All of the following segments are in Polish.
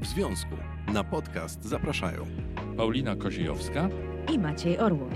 W związku. Na podcast zapraszają Paulina Koziejowska i Maciej Orłoś.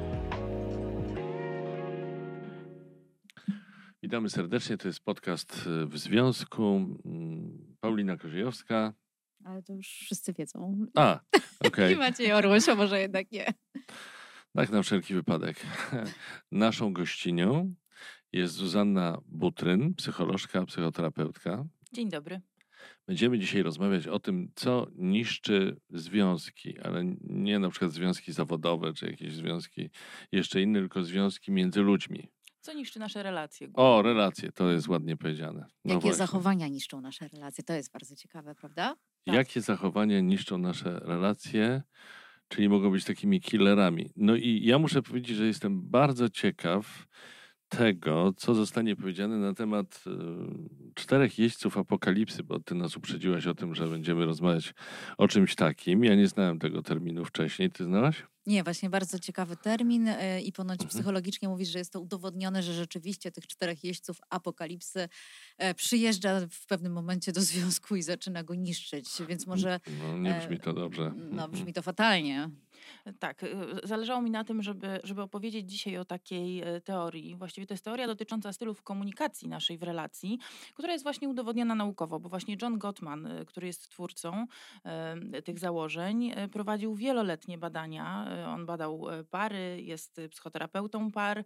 Witamy serdecznie, to jest podcast W związku. Paulina Koziejowska. Ale to już wszyscy wiedzą. Okej. I Maciej Orłoś, a może jednak nie. Tak, na wszelki wypadek. Naszą gościnią jest Zuzanna Butryn, psycholożka, psychoterapeutka. Dzień dobry. Będziemy dzisiaj rozmawiać o tym, co niszczy związki, ale nie na przykład związki zawodowe, czy jakieś związki jeszcze inne, tylko związki między ludźmi. Co niszczy nasze relacje? O, relacje, to jest ładnie powiedziane. No Jakie właśnie. zachowania niszczą nasze relacje? To jest bardzo ciekawe, prawda? Tak. Jakie zachowania niszczą nasze relacje, czyli mogą być takimi killerami. No i ja muszę powiedzieć, że jestem bardzo ciekaw tego, co zostanie powiedziane na temat 4 jeźdźców apokalipsy, bo ty nas uprzedziłaś o tym, że będziemy rozmawiać o czymś takim. Ja nie znałem tego terminu wcześniej. Ty znałaś? Nie, właśnie bardzo ciekawy termin i ponoć psychologicznie mówisz, że jest to udowodnione, że rzeczywiście tych 4 jeźdźców apokalipsy przyjeżdża w pewnym momencie do związku i zaczyna go niszczyć, więc może... No, nie brzmi to dobrze. No, brzmi to fatalnie. Tak, zależało mi na tym, żeby opowiedzieć dzisiaj o takiej teorii. Właściwie to jest teoria dotycząca stylów komunikacji naszej w relacji, która jest właśnie udowodniona naukowo, bo właśnie John Gottman, który jest twórcą tych założeń, prowadził wieloletnie badania. On badał pary, jest psychoterapeutą par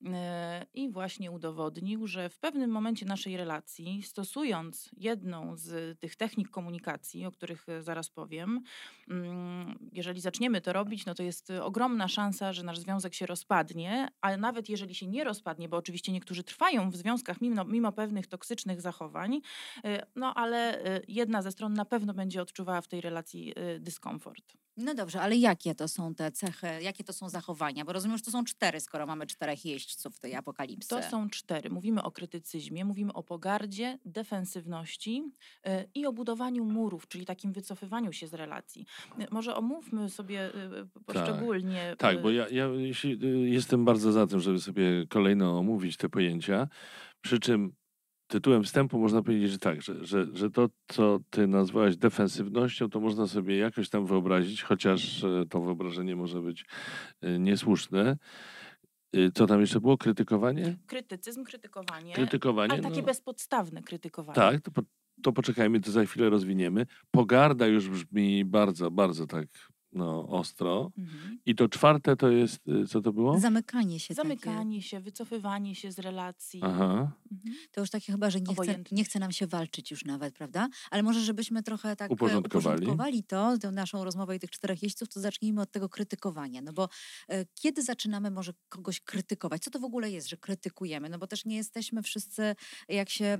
i właśnie udowodnił, że w pewnym momencie naszej relacji, stosując jedną z tych technik komunikacji, o których zaraz powiem, jeżeli zaczniemy to robić, no to jest ogromna szansa, że nasz związek się rozpadnie, ale nawet jeżeli się nie rozpadnie, bo oczywiście niektórzy trwają w związkach mimo pewnych toksycznych zachowań, no ale jedna ze stron na pewno będzie odczuwała w tej relacji dyskomfort. No dobrze, ale jakie to są te cechy, jakie to są zachowania? Bo rozumiem, że to są 4, skoro mamy 4 jeźdźców tej apokalipsy. To są 4. Mówimy o krytycyzmie, mówimy o pogardzie, defensywności i o budowaniu murów, czyli takim wycofywaniu się z relacji. Może omówmy sobie poszczególnie. Tak, bo ja jestem bardzo za tym, żeby sobie kolejno omówić te pojęcia, przy czym tytułem wstępu można powiedzieć, że tak, że to, co ty nazwałaś defensywnością, to można sobie jakoś tam wyobrazić, chociaż to wyobrażenie może być niesłuszne. Co tam jeszcze było? Krytykowanie? Krytycyzm, krytykowanie. Krytykowanie. Ale takie bezpodstawne krytykowanie. Tak, to poczekajmy, to za chwilę rozwiniemy. Pogarda już brzmi bardzo, bardzo tak ostro. I to 4 to jest, co to było? Zamykanie się. Zamykanie się, wycofywanie się z relacji. Aha. To już takie chyba, że nie chce nam się walczyć już nawet, prawda? Ale może żebyśmy trochę tak uporządkowali tę naszą rozmowę i tych 4 jeźdźców, to zacznijmy od tego krytykowania. No bo kiedy zaczynamy może kogoś krytykować? Co to w ogóle jest, że krytykujemy? No bo też nie jesteśmy wszyscy, jak się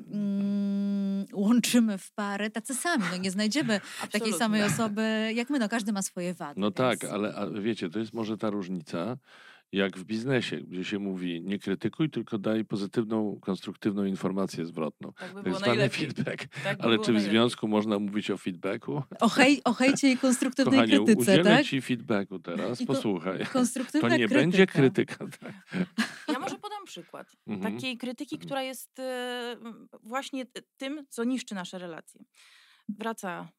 łączymy w pary, tacy sami. No nie znajdziemy takiej samej osoby jak my. No każdy ma swoje wady. No tak, ale wiecie, to jest może ta różnica, jak w biznesie, gdzie się mówi nie krytykuj, tylko daj pozytywną, konstruktywną informację zwrotną. Tak zwany feedback. Tak ale czy w związku można mówić o feedbacku? O hejcie i konstruktywnej Kochanie, krytyce, udzielę tak? ci feedbacku teraz, posłuchaj. Konstruktywna to nie krytyka. będzie krytyka. Tak. Ja może podam przykład takiej krytyki, która jest właśnie tym, co niszczy nasze relacje. Wraca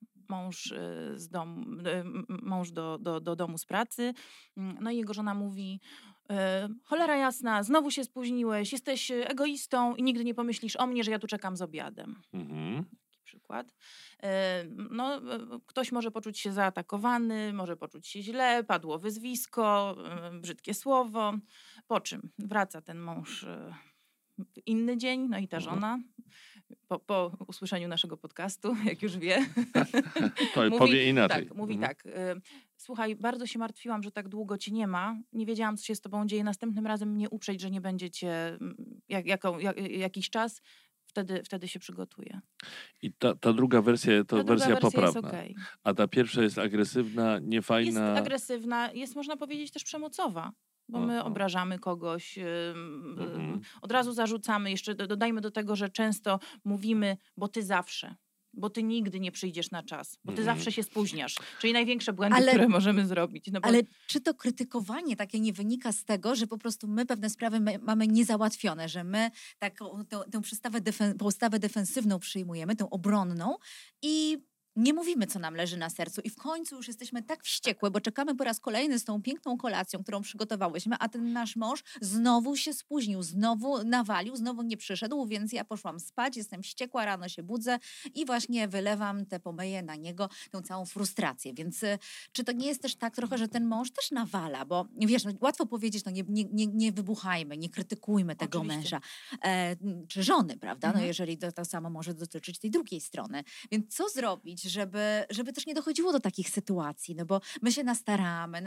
mąż do domu z pracy, no i jego żona mówi: cholera jasna, znowu się spóźniłeś, jesteś egoistą i nigdy nie pomyślisz o mnie, że ja tu czekam z obiadem. Taki przykład. No, ktoś może poczuć się zaatakowany, może poczuć się źle, padło wyzwisko, brzydkie słowo, po czym wraca ten mąż w inny dzień, no i ta żona po usłyszeniu naszego podcastu, jak już wie, to powie inaczej. Tak, mówi tak: słuchaj, bardzo się martwiłam, że tak długo cię nie ma, nie wiedziałam, co się z tobą dzieje, następnym razem mnie uprzeć, że nie będzie cię jakiś czas, wtedy się przygotuję. I ta druga wersja to wersja poprawna. Jest okay. A ta pierwsza jest agresywna, niefajna. Jest agresywna, jest można powiedzieć też przemocowa. Bo my obrażamy kogoś, od razu zarzucamy, jeszcze dodajmy do tego, że często mówimy, bo ty zawsze, bo ty nigdy nie przyjdziesz na czas, bo ty zawsze się spóźniasz. Czyli największe błędy, które możemy zrobić. No bo... Ale czy to krytykowanie takie nie wynika z tego, że po prostu my pewne sprawy mamy niezałatwione, że my tę postawę defensywną przyjmujemy, tę obronną i nie mówimy, co nam leży na sercu i w końcu już jesteśmy tak wściekłe, bo czekamy po raz kolejny z tą piękną kolacją, którą przygotowałyśmy, a ten nasz mąż znowu się spóźnił, znowu nawalił, znowu nie przyszedł, więc ja poszłam spać, jestem wściekła, rano się budzę i właśnie wylewam te pomyje na niego, tę całą frustrację. Więc czy to nie jest też tak trochę, że ten mąż też nawala, bo wiesz, no, łatwo powiedzieć, no nie wybuchajmy, nie krytykujmy tego męża, czy żony, prawda? No jeżeli to samo może dotyczyć tej drugiej strony. Więc co zrobić, żeby też nie dochodziło do takich sytuacji, no bo my się nastaramy,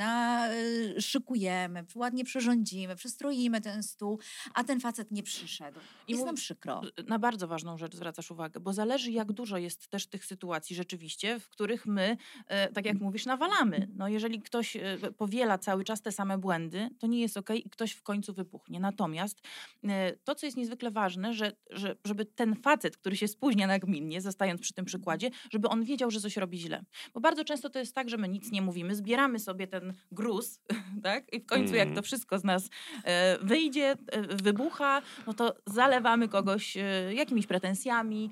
szykujemy, ładnie przyrządzimy, przystroimy ten stół, a ten facet nie przyszedł. Jest nam przykro. Na bardzo ważną rzecz zwracasz uwagę, bo zależy, jak dużo jest też tych sytuacji rzeczywiście, w których my, tak jak mówisz, nawalamy. No jeżeli ktoś powiela cały czas te same błędy, to nie jest okej i ktoś w końcu wybuchnie. Natomiast to, co jest niezwykle ważne, żeby ten facet, który się spóźnia nagminnie, zostając przy tym przykładzie, żeby on wiedział, że coś robi źle. Bo bardzo często to jest tak, że my nic nie mówimy, zbieramy sobie ten gruz, tak? I w końcu jak to wszystko z nas wyjdzie, wybucha, no to zalewamy kogoś jakimiś pretensjami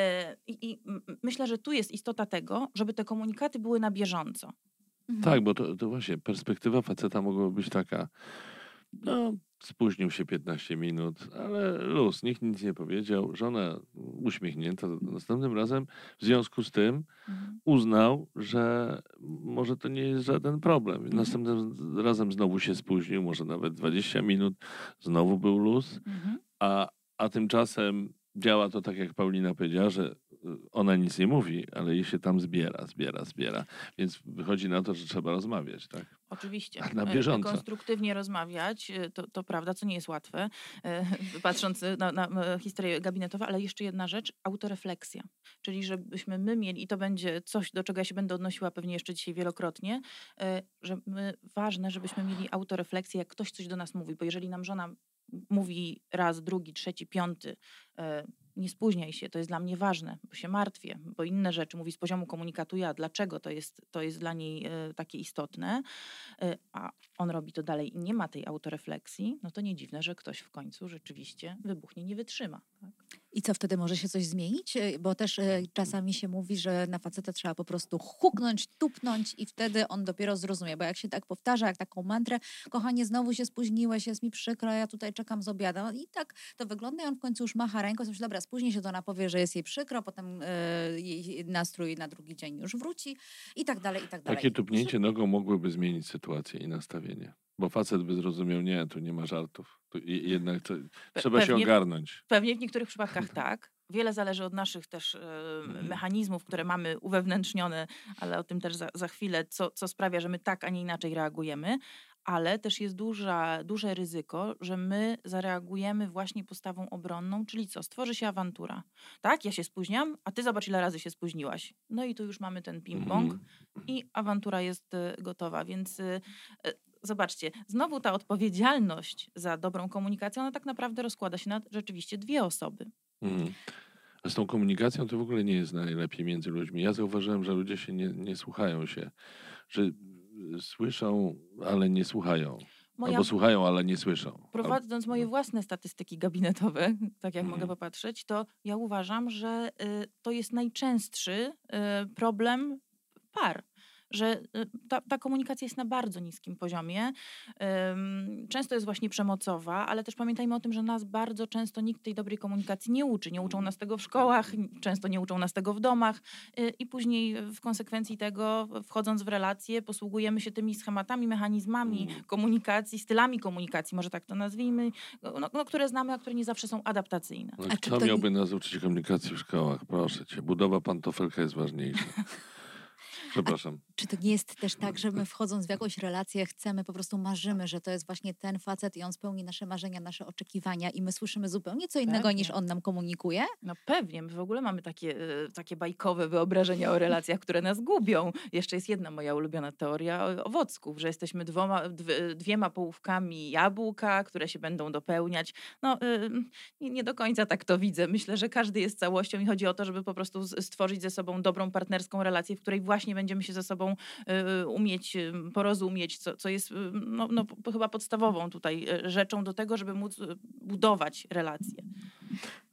i myślę, że tu jest istota tego, żeby te komunikaty były na bieżąco. Tak, bo to właśnie perspektywa faceta mogłaby być taka, no spóźnił się 15 minut, ale luz, nikt nic nie powiedział, żona uśmiechnięta. Następnym razem w związku z tym uznał, że może to nie jest żaden problem. Następnym razem znowu się spóźnił, może nawet 20 minut, znowu był luz, a tymczasem działa to tak, jak Paulina powiedziała, że ona nic nie mówi, ale jej się tam zbiera. Więc wychodzi na to, że trzeba rozmawiać, tak? Oczywiście. Na bieżąco. Konstruktywnie rozmawiać, to prawda, co nie jest łatwe, patrząc na historię gabinetową, ale jeszcze jedna rzecz, autorefleksja. Czyli żebyśmy my mieli, i to będzie coś, do czego ja się będę odnosiła pewnie jeszcze dzisiaj wielokrotnie, że ważne, żebyśmy mieli autorefleksję, jak ktoś coś do nas mówi, bo jeżeli nam żona mówi raz, drugi, trzeci, piąty, nie spóźniaj się, to jest dla mnie ważne, bo się martwię, bo inne rzeczy mówi z poziomu komunikatu ja, dlaczego to jest dla niej takie istotne, a on robi to dalej i nie ma tej autorefleksji, no to nie dziwne, że ktoś w końcu rzeczywiście wybuchnie, nie wytrzyma. Tak? I co wtedy może się coś zmienić? Bo też czasami się mówi, że na faceta trzeba po prostu huknąć, tupnąć i wtedy on dopiero zrozumie. Bo jak się tak powtarza, jak taką mantrę, kochanie, znowu się spóźniłeś, jest mi przykro, ja tutaj czekam z obiadem. I tak to wygląda i on w końcu już macha ręką, myśli, dobra, spóźni się, to ona powie, że jest jej przykro, potem jej nastrój na drugi dzień już wróci i tak dalej, i tak dalej. Takie tupnięcie nogą mogłyby zmienić sytuację i nastawienie. Bo facet by zrozumiał, nie, tu nie ma żartów. Tu jednak trzeba się ogarnąć. Pewnie w niektórych przypadkach tak. Wiele zależy od naszych też mechanizmów, które mamy uwewnętrznione, ale o tym też za chwilę, co sprawia, że my tak, a nie inaczej reagujemy. Ale też jest duże ryzyko, że my zareagujemy właśnie postawą obronną, czyli co? Stworzy się awantura. Tak, ja się spóźniam, a ty zobacz, ile razy się spóźniłaś. No i tu już mamy ten ping-pong i awantura jest gotowa, więc zobaczcie, znowu ta odpowiedzialność za dobrą komunikację, ona tak naprawdę rozkłada się na rzeczywiście dwie osoby. A z tą komunikacją to w ogóle nie jest najlepiej między ludźmi. Ja zauważyłem, że ludzie się nie słuchają się, że słyszą, ale nie słuchają. Albo słuchają, ale nie słyszą. Prowadząc moje własne statystyki gabinetowe, tak jak mogę popatrzeć, to ja uważam, że to jest najczęstszy problem par. Że ta komunikacja jest na bardzo niskim poziomie. Często jest właśnie przemocowa, ale też pamiętajmy o tym, że nas bardzo często nikt tej dobrej komunikacji nie uczy. Nie uczą nas tego w szkołach, często nie uczą nas tego w domach i później w konsekwencji tego, wchodząc w relacje, posługujemy się tymi schematami, mechanizmami komunikacji, stylami komunikacji, może tak to nazwijmy, które znamy, a które nie zawsze są adaptacyjne. No, kto miałby nas uczyć komunikacji w szkołach? Proszę cię, budowa pantofelka jest ważniejsza. Przepraszam. Czy to nie jest też tak, że my wchodząc w jakąś relację chcemy, po prostu marzymy, że to jest właśnie ten facet i on spełni nasze marzenia, nasze oczekiwania i my słyszymy zupełnie co innego niż on nam komunikuje? No pewnie, my w ogóle mamy takie bajkowe wyobrażenia o relacjach, które nas gubią. Jeszcze jest jedna moja ulubiona teoria owocków, że jesteśmy dwiema połówkami jabłka, które się będą dopełniać. No nie do końca tak to widzę. Myślę, że każdy jest całością i chodzi o to, żeby po prostu stworzyć ze sobą dobrą partnerską relację, w której właśnie będziemy się ze sobą umieć porozumieć, co jest chyba podstawową tutaj rzeczą do tego, żeby móc budować relacje.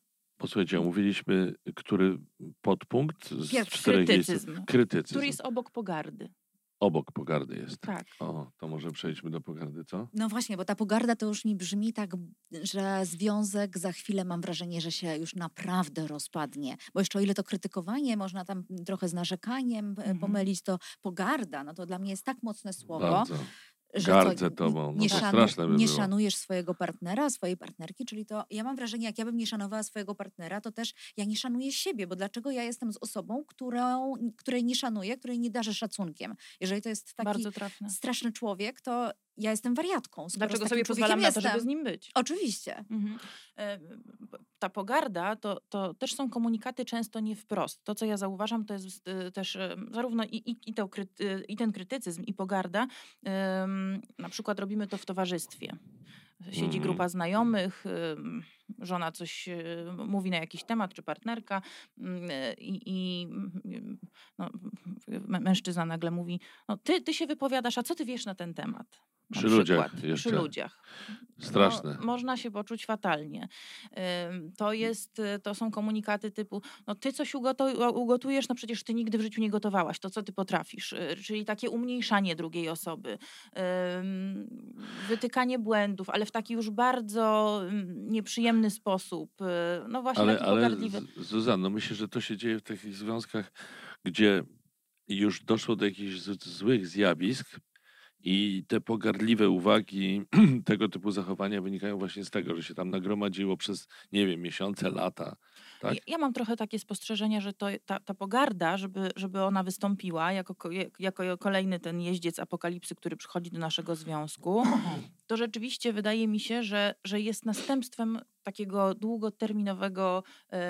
posłuchajcie, omówiliśmy, który podpunkt z Pierwszy, 4 krytycyzm. Krytycyzm. Który jest obok pogardy. Obok pogardy jest. Tak. O, to może przejdźmy do pogardy, co? No właśnie, bo ta pogarda to już mi brzmi tak, że związek za chwilę mam wrażenie, że się już naprawdę rozpadnie. Bo jeszcze o ile to krytykowanie można tam trochę z narzekaniem pomylić, to pogarda, no to dla mnie jest tak mocne słowo. Bardzo. Że Gardzę tobą. No to straszne by nie było. szanujesz swojego partnera, swojej partnerki, czyli to ja mam wrażenie, jak ja bym nie szanowała swojego partnera, to też ja nie szanuję siebie, bo dlaczego ja jestem z osobą, której nie szanuję, której nie darzę szacunkiem? Jeżeli to jest taki Bardzo trafne. straszny człowiek, to ja jestem wariatką. Dlaczego sobie pozwalam na to, żeby z nim być? Oczywiście. Ta pogarda to też są komunikaty często nie wprost. To, co ja zauważam, to jest też zarówno i ten krytycyzm, i pogarda. Na przykład robimy to w towarzystwie. Siedzi grupa znajomych, żona coś mówi na jakiś temat, czy partnerka i mężczyzna nagle mówi, no ty się wypowiadasz, a co ty wiesz na ten temat? Przy ludziach jeszcze. Przy ludziach. Straszne. No, można się poczuć fatalnie. To są komunikaty typu, no ty coś ugotujesz, no przecież ty nigdy w życiu nie gotowałaś, to co ty potrafisz? Czyli takie umniejszanie drugiej osoby. Wytykanie błędów, ale w taki już bardzo nieprzyjemny sposób. No właśnie taki pogardliwy. Zuzanno, myślę, że to się dzieje w takich związkach, gdzie już doszło do jakichś złych zjawisk, i te pogardliwe uwagi, tego typu zachowania wynikają właśnie z tego, że się tam nagromadziło przez, nie wiem, miesiące, lata. Tak? Ja mam trochę takie spostrzeżenie, że ta pogarda, żeby ona wystąpiła jako kolejny ten jeździec apokalipsy, który przychodzi do naszego związku, to rzeczywiście wydaje mi się, że jest następstwem takiego długoterminowego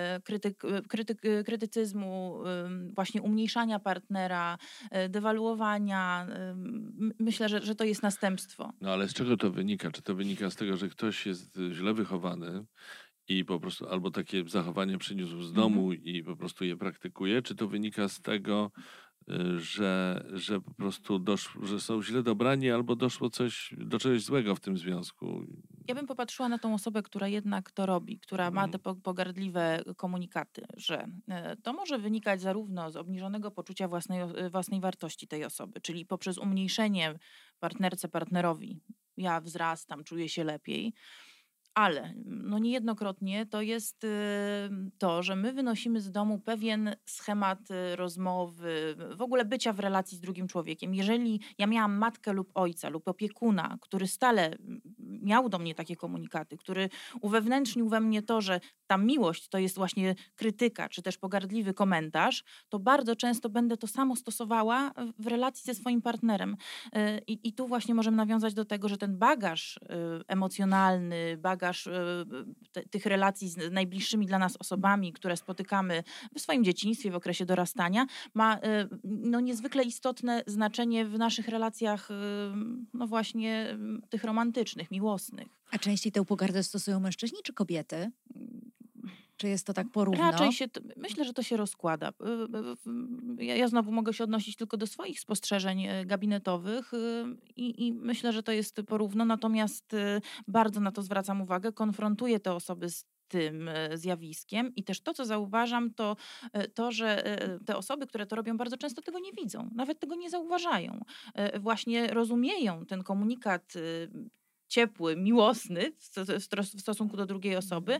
krytycyzmu, właśnie umniejszania partnera, dewaluowania. Myślę, że to jest następstwo. No ale z czego to wynika? Czy to wynika z tego, że ktoś jest źle wychowany i po prostu albo takie zachowanie przyniósł z domu i po prostu je praktykuje? Czy to wynika z tego, że po prostu że są źle dobrani albo doszło do czegoś złego w tym związku? Ja bym popatrzyła na tą osobę, która jednak to robi, która ma te pogardliwe komunikaty, że to może wynikać zarówno z obniżonego poczucia własnej wartości tej osoby, czyli poprzez umniejszenie partnerowi. Ja wzrastam, czuję się lepiej. Ale no niejednokrotnie to jest to, że my wynosimy z domu pewien schemat rozmowy, w ogóle bycia w relacji z drugim człowiekiem. Jeżeli ja miałam matkę lub ojca lub opiekuna, który stale miał do mnie takie komunikaty, który uwewnętrznił we mnie to, że ta miłość to jest właśnie krytyka, czy też pogardliwy komentarz, to bardzo często będę to samo stosowała w relacji ze swoim partnerem. I tu właśnie możemy nawiązać do tego, że ten bagaż emocjonalny, bagaż tych relacji z najbliższymi dla nas osobami, które spotykamy w swoim dzieciństwie, w okresie dorastania, ma no niezwykle istotne znaczenie w naszych relacjach no właśnie tych romantycznych, miłosnych. A częściej tę pogardę stosują mężczyźni czy kobiety? Czy jest to tak porówno? Raczej myślę, że to się rozkłada. Ja znowu mogę się odnosić tylko do swoich spostrzeżeń gabinetowych i myślę, że to jest porówno, natomiast bardzo na to zwracam uwagę, konfrontuję te osoby z tym zjawiskiem i też to, co zauważam, to, że te osoby, które to robią, bardzo często tego nie widzą, nawet tego nie zauważają. Właśnie rozumieją ten komunikat ciepły, miłosny w stosunku do drugiej osoby,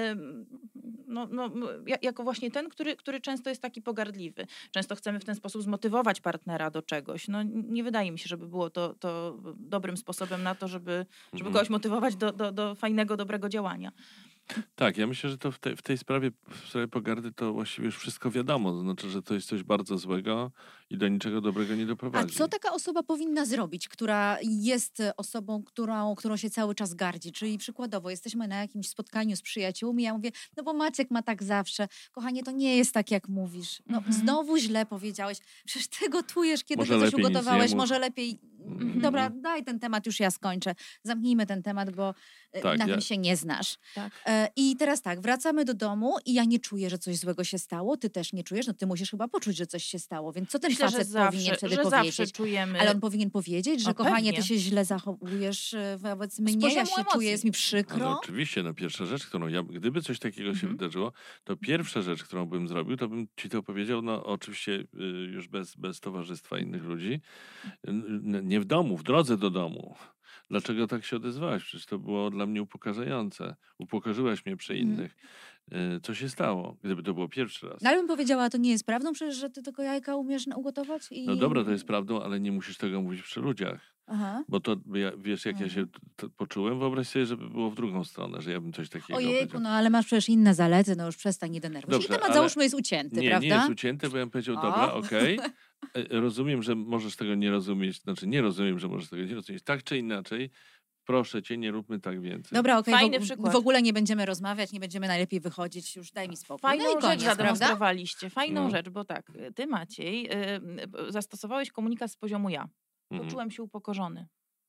jako właśnie ten, który często jest taki pogardliwy. Często chcemy w ten sposób zmotywować partnera do czegoś. No, nie wydaje mi się, żeby było to dobrym sposobem na to, żeby kogoś motywować do fajnego, dobrego działania. Tak, ja myślę, że to w tej sprawie pogardy to właściwie już wszystko wiadomo. To znaczy, że to jest coś bardzo złego i do niczego dobrego nie doprowadzi. A co taka osoba powinna zrobić, która jest osobą, którą się cały czas gardzi? Czyli przykładowo jesteśmy na jakimś spotkaniu z przyjaciółmi, ja mówię, no bo Maciek ma tak zawsze. Kochanie, to nie jest tak, jak mówisz. No znowu źle powiedziałeś. Przecież ty gotujesz, kiedy może to coś lepiej ugotowałeś. Może lepiej Dobra, daj ten temat, już ja skończę. Zamknijmy ten temat, bo na tym się nie znasz. Tak. I teraz tak, wracamy do domu i ja nie czuję, że coś złego się stało. Ty też nie czujesz? No ty musisz chyba poczuć, że coś się stało. Więc co ten facet powinien wtedy powiedzieć? Zawsze czujemy. Ale on powinien powiedzieć, że kochanie, ty się źle zachowujesz wobec mnie, ja się czuję, jest mi przykro. No, oczywiście, pierwsza rzecz, gdyby coś takiego się wydarzyło, to pierwsza rzecz, którą bym zrobił, to bym ci to powiedział, oczywiście już bez towarzystwa innych ludzi, nie w domu, w drodze do domu. Dlaczego tak się odezwałaś? Przecież to było dla mnie upokarzające. Upokorzyłaś mnie przy innych. Co się stało, gdyby to było pierwszy raz? Ale bym powiedziała, to nie jest prawdą, przecież, że ty tylko jajka umiesz ugotować? No dobra, to jest prawdą, ale nie musisz tego mówić przy ludziach. Aha. Bo to, wiesz, jak ja się poczułem, wyobraź sobie, żeby było w drugą stronę, że ja bym coś takiego powiedział. Ale masz przecież inne zalety, już przestań, nie denerwuj. I temat załóżmy jest ucięty, prawda? Nie jest ucięty, bo ja bym powiedział, dobra, okej. Rozumiem, że możesz tego nie rozumieć, nie rozumiem, że możesz tego nie rozumieć. Tak czy inaczej, proszę cię, nie róbmy tak więcej. Dobra, okej, Fajny przykład. W ogóle nie będziemy rozmawiać, nie będziemy najlepiej wychodzić, już daj mi spokój. Fajną rzecz zademonstrowaliście, fajną rzecz, bo tak, ty Maciej zastosowałeś komunikat z poziomu ja. Poczułem się upokorzony.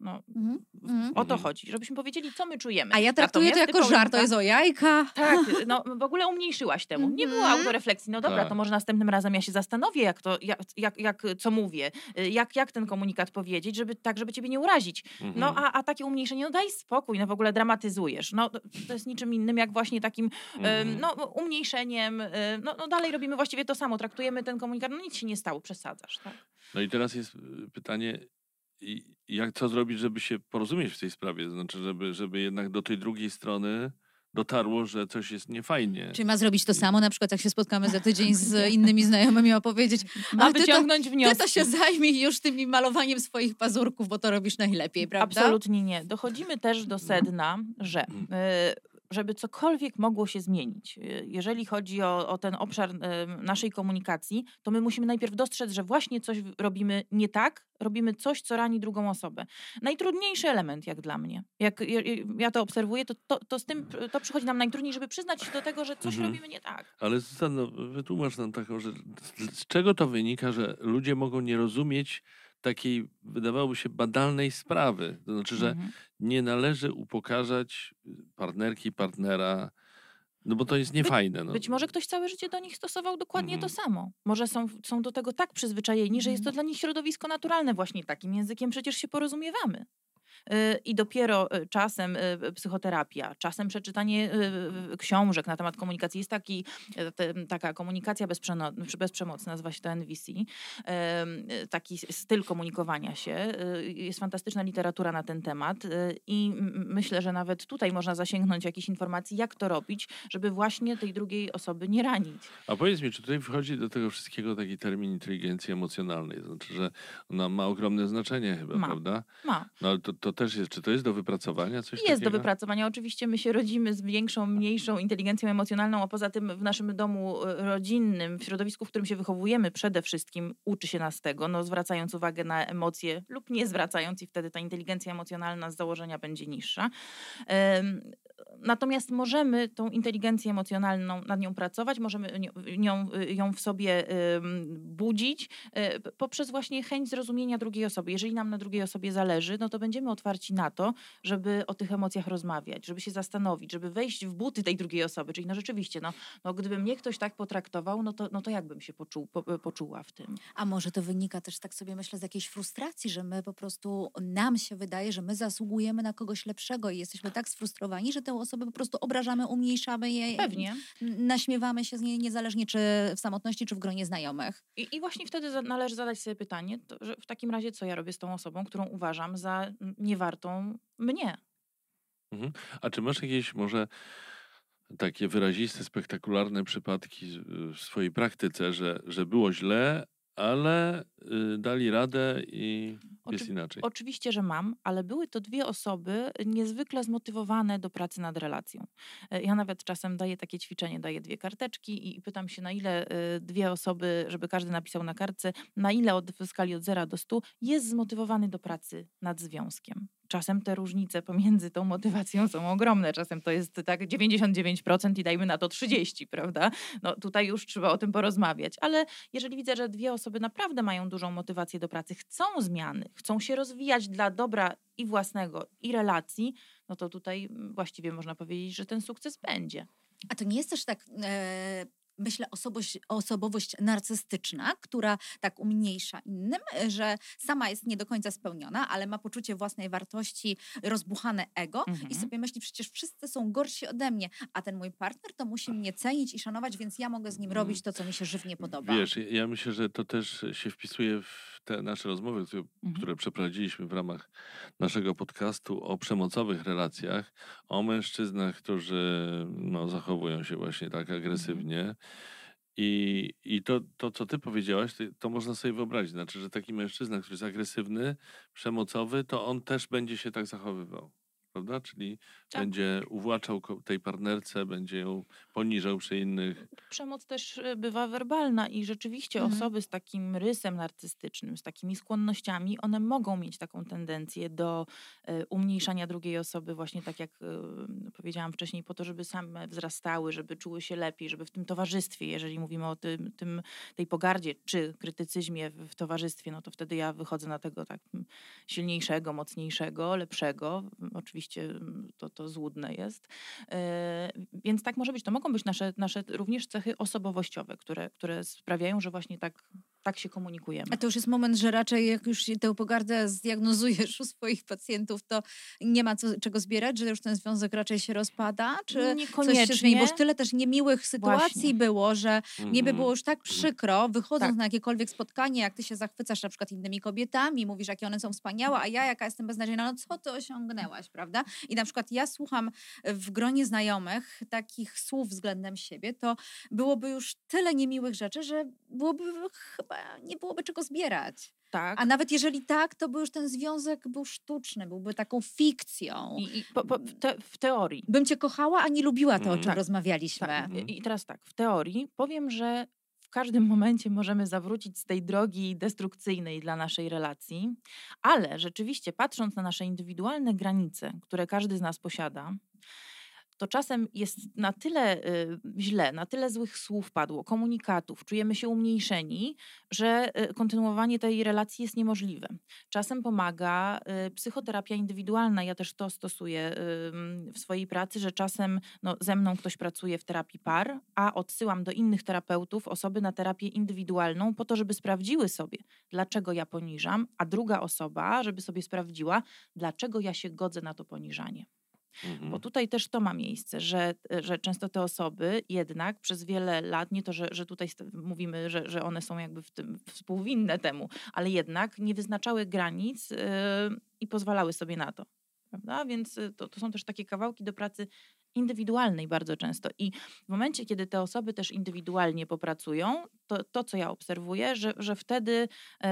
O to chodzi, żebyśmy powiedzieli, co my czujemy. A ja traktuję to jako żart, to jest o jajka. Tak, w ogóle umniejszyłaś temu. Nie było autorefleksji. No dobra, to może następnym razem ja się zastanowię, co mówię, jak ten komunikat powiedzieć, żeby ciebie nie urazić. A takie umniejszenie, daj spokój, w ogóle dramatyzujesz. To jest niczym innym, jak właśnie takim umniejszeniem. Dalej robimy właściwie to samo, traktujemy ten komunikat, nic się nie stało, przesadzasz. Tak? No i teraz jest pytanie, co zrobić, żeby się porozumieć w tej sprawie? Znaczy, żeby jednak do tej drugiej strony dotarło, że coś jest niefajnie. Czy ma zrobić to samo, na przykład jak się spotkamy za tydzień z innymi znajomymi, opowiedzieć, ma wyciągnąć wnioski. Ty to się zajmij już tymi malowaniem swoich pazurków, bo to robisz najlepiej, prawda? Absolutnie nie. Dochodzimy też do sedna, że żeby cokolwiek mogło się zmienić, jeżeli chodzi o ten obszar naszej komunikacji, to my musimy najpierw dostrzec, że właśnie coś robimy nie tak, robimy coś, co rani drugą osobę. Najtrudniejszy element, jak dla mnie. Jak ja to obserwuję, to przychodzi nam najtrudniej, żeby przyznać się do tego, że coś robimy nie tak. Ale Zuzanno, wytłumacz nam taką, że z czego to wynika, że ludzie mogą nie rozumieć takiej, wydawałoby się, banalnej sprawy. To znaczy, że nie należy upokarzać partnerki, partnera, bo to jest niefajne. Być może ktoś całe życie do nich stosował dokładnie to samo. Może są do tego tak przyzwyczajeni, że jest to dla nich środowisko naturalne. Właśnie takim językiem przecież się porozumiewamy. I dopiero czasem psychoterapia, czasem przeczytanie książek na temat komunikacji. Jest taka komunikacja bezprzemocna, nazywa się to NVC. Taki styl komunikowania się. Jest fantastyczna literatura na ten temat i myślę, że nawet tutaj można zasięgnąć jakichś informacji, jak to robić, żeby właśnie tej drugiej osoby nie ranić. A powiedz mi, czy tutaj wchodzi do tego wszystkiego taki termin inteligencji emocjonalnej? Znaczy, że ona ma ogromne znaczenie chyba, prawda? Ma. No ale to też jest, czy to jest do wypracowania coś takiego? Jest do wypracowania. Oczywiście my się rodzimy z większą, mniejszą inteligencją emocjonalną, a poza tym w naszym domu rodzinnym, w środowisku, w którym się wychowujemy, przede wszystkim uczy się nas tego, zwracając uwagę na emocje lub nie zwracając, i wtedy ta inteligencja emocjonalna z założenia będzie niższa. Natomiast możemy tą inteligencję emocjonalną, nad nią pracować, możemy ją w sobie budzić poprzez właśnie chęć zrozumienia drugiej osoby. Jeżeli nam na drugiej osobie zależy, to będziemy otwarci na to, żeby o tych emocjach rozmawiać, żeby się zastanowić, żeby wejść w buty tej drugiej osoby. Czyli rzeczywiście, gdyby mnie ktoś tak potraktował, to jak bym się poczuła w tym? A może to wynika też, tak sobie myślę, z jakiejś frustracji, że my po prostu, nam się wydaje, że my zasługujemy na kogoś lepszego i jesteśmy tak sfrustrowani, że tę osobę po prostu obrażamy, umniejszamy jej. Pewnie. Naśmiewamy się z niej niezależnie czy w samotności, czy w gronie znajomych. I właśnie wtedy należy zadać sobie pytanie, że w takim razie co ja robię z tą osobą, którą uważam za niewartą mnie. A czy masz jakieś może takie wyraziste, spektakularne przypadki w swojej praktyce, że było źle, ale dali radę i jest inaczej? Oczywiście, że mam, ale były to dwie osoby niezwykle zmotywowane do pracy nad relacją. Ja nawet czasem daję takie ćwiczenie, daję 2 karteczki i pytam się, na ile 2 osoby, żeby każdy napisał na kartce, na ile w skali od 0 do 100 jest zmotywowany do pracy nad związkiem. czasem te różnice pomiędzy tą motywacją są ogromne. Czasem to jest tak 99% i dajmy na to 30%, prawda? No tutaj już trzeba o tym porozmawiać. Ale jeżeli widzę, że dwie osoby naprawdę mają dużą motywację do pracy, chcą zmiany, chcą się rozwijać dla dobra i własnego, i relacji, no to tutaj właściwie można powiedzieć, że ten sukces będzie. A to nie jest też tak... myślę, osobowość narcystyczna, która tak umniejsza innym, że sama jest nie do końca spełniona, ale ma poczucie własnej wartości, rozbuchane ego i sobie myśli, przecież wszyscy są gorsi ode mnie, a ten mój partner to musi mnie cenić i szanować, więc ja mogę z nim robić to, co mi się żywnie podoba. Wiesz, ja myślę, że to też się wpisuje w te nasze rozmowy, które przeprowadziliśmy w ramach naszego podcastu o przemocowych relacjach, o mężczyznach, którzy zachowują się właśnie tak agresywnie. I to, co ty powiedziałaś, to można sobie wyobrazić. Znaczy, że taki mężczyzna, który jest agresywny, przemocowy, to on też będzie się tak zachowywał. Prawda? Czyli będzie uwłaczał tej partnerce, będzie ją poniżał przy innych. Przemoc też bywa werbalna i rzeczywiście osoby z takim rysem narcystycznym, z takimi skłonnościami, one mogą mieć taką tendencję do umniejszania drugiej osoby, właśnie tak jak powiedziałam wcześniej, po to, żeby same wzrastały, żeby czuły się lepiej, żeby w tym towarzystwie, jeżeli mówimy o tej pogardzie czy krytycyzmie w towarzystwie, no to wtedy ja wychodzę na tego tak silniejszego, mocniejszego, lepszego. Oczywiście to złudne jest. Więc tak może być. To mogą być nasze również cechy osobowościowe, które sprawiają, że właśnie tak się komunikujemy. A to już jest moment, że raczej jak już tę pogardę zdiagnozujesz u swoich pacjentów, to nie ma czego zbierać, że już ten związek raczej się rozpada? Czy niekoniecznie. Coś się zmieni? Bo już tyle też niemiłych sytuacji było, że mnie by było już tak przykro, wychodząc na jakiekolwiek spotkanie, jak ty się zachwycasz na przykład innymi kobietami, mówisz, jakie one są wspaniałe, a ja jaka jestem beznadziejna, no co ty osiągnęłaś, prawda? I na przykład ja słucham w gronie znajomych takich słów względem siebie, to byłoby już tyle niemiłych rzeczy, że chyba nie byłoby czego zbierać. Tak. A nawet jeżeli tak, to by już ten związek był sztuczny, byłby taką fikcją. W teorii. Bym cię kochała, a nie lubiła to, o czym rozmawialiśmy. Tak. I teraz tak, w teorii powiem, że w każdym momencie możemy zawrócić z tej drogi destrukcyjnej dla naszej relacji, ale rzeczywiście patrząc na nasze indywidualne granice, które każdy z nas posiada, to czasem jest na tyle źle, na tyle złych słów padło, komunikatów, czujemy się umniejszeni, że kontynuowanie tej relacji jest niemożliwe. Czasem pomaga psychoterapia indywidualna. Ja też to stosuję w swojej pracy, że czasem ze mną ktoś pracuje w terapii par, a odsyłam do innych terapeutów osoby na terapię indywidualną po to, żeby sprawdziły sobie, dlaczego ja poniżam, a druga osoba, żeby sobie sprawdziła, dlaczego ja się godzę na to poniżanie. Bo tutaj też to ma miejsce, że często te osoby jednak przez wiele lat, nie to, że tutaj mówimy, że one są jakby w tym współwinne temu, ale jednak nie wyznaczały granic i pozwalały sobie na to. Prawda? Więc to są też takie kawałki do pracy indywidualnej bardzo często. I w momencie, kiedy te osoby też indywidualnie popracują, to co ja obserwuję, że wtedy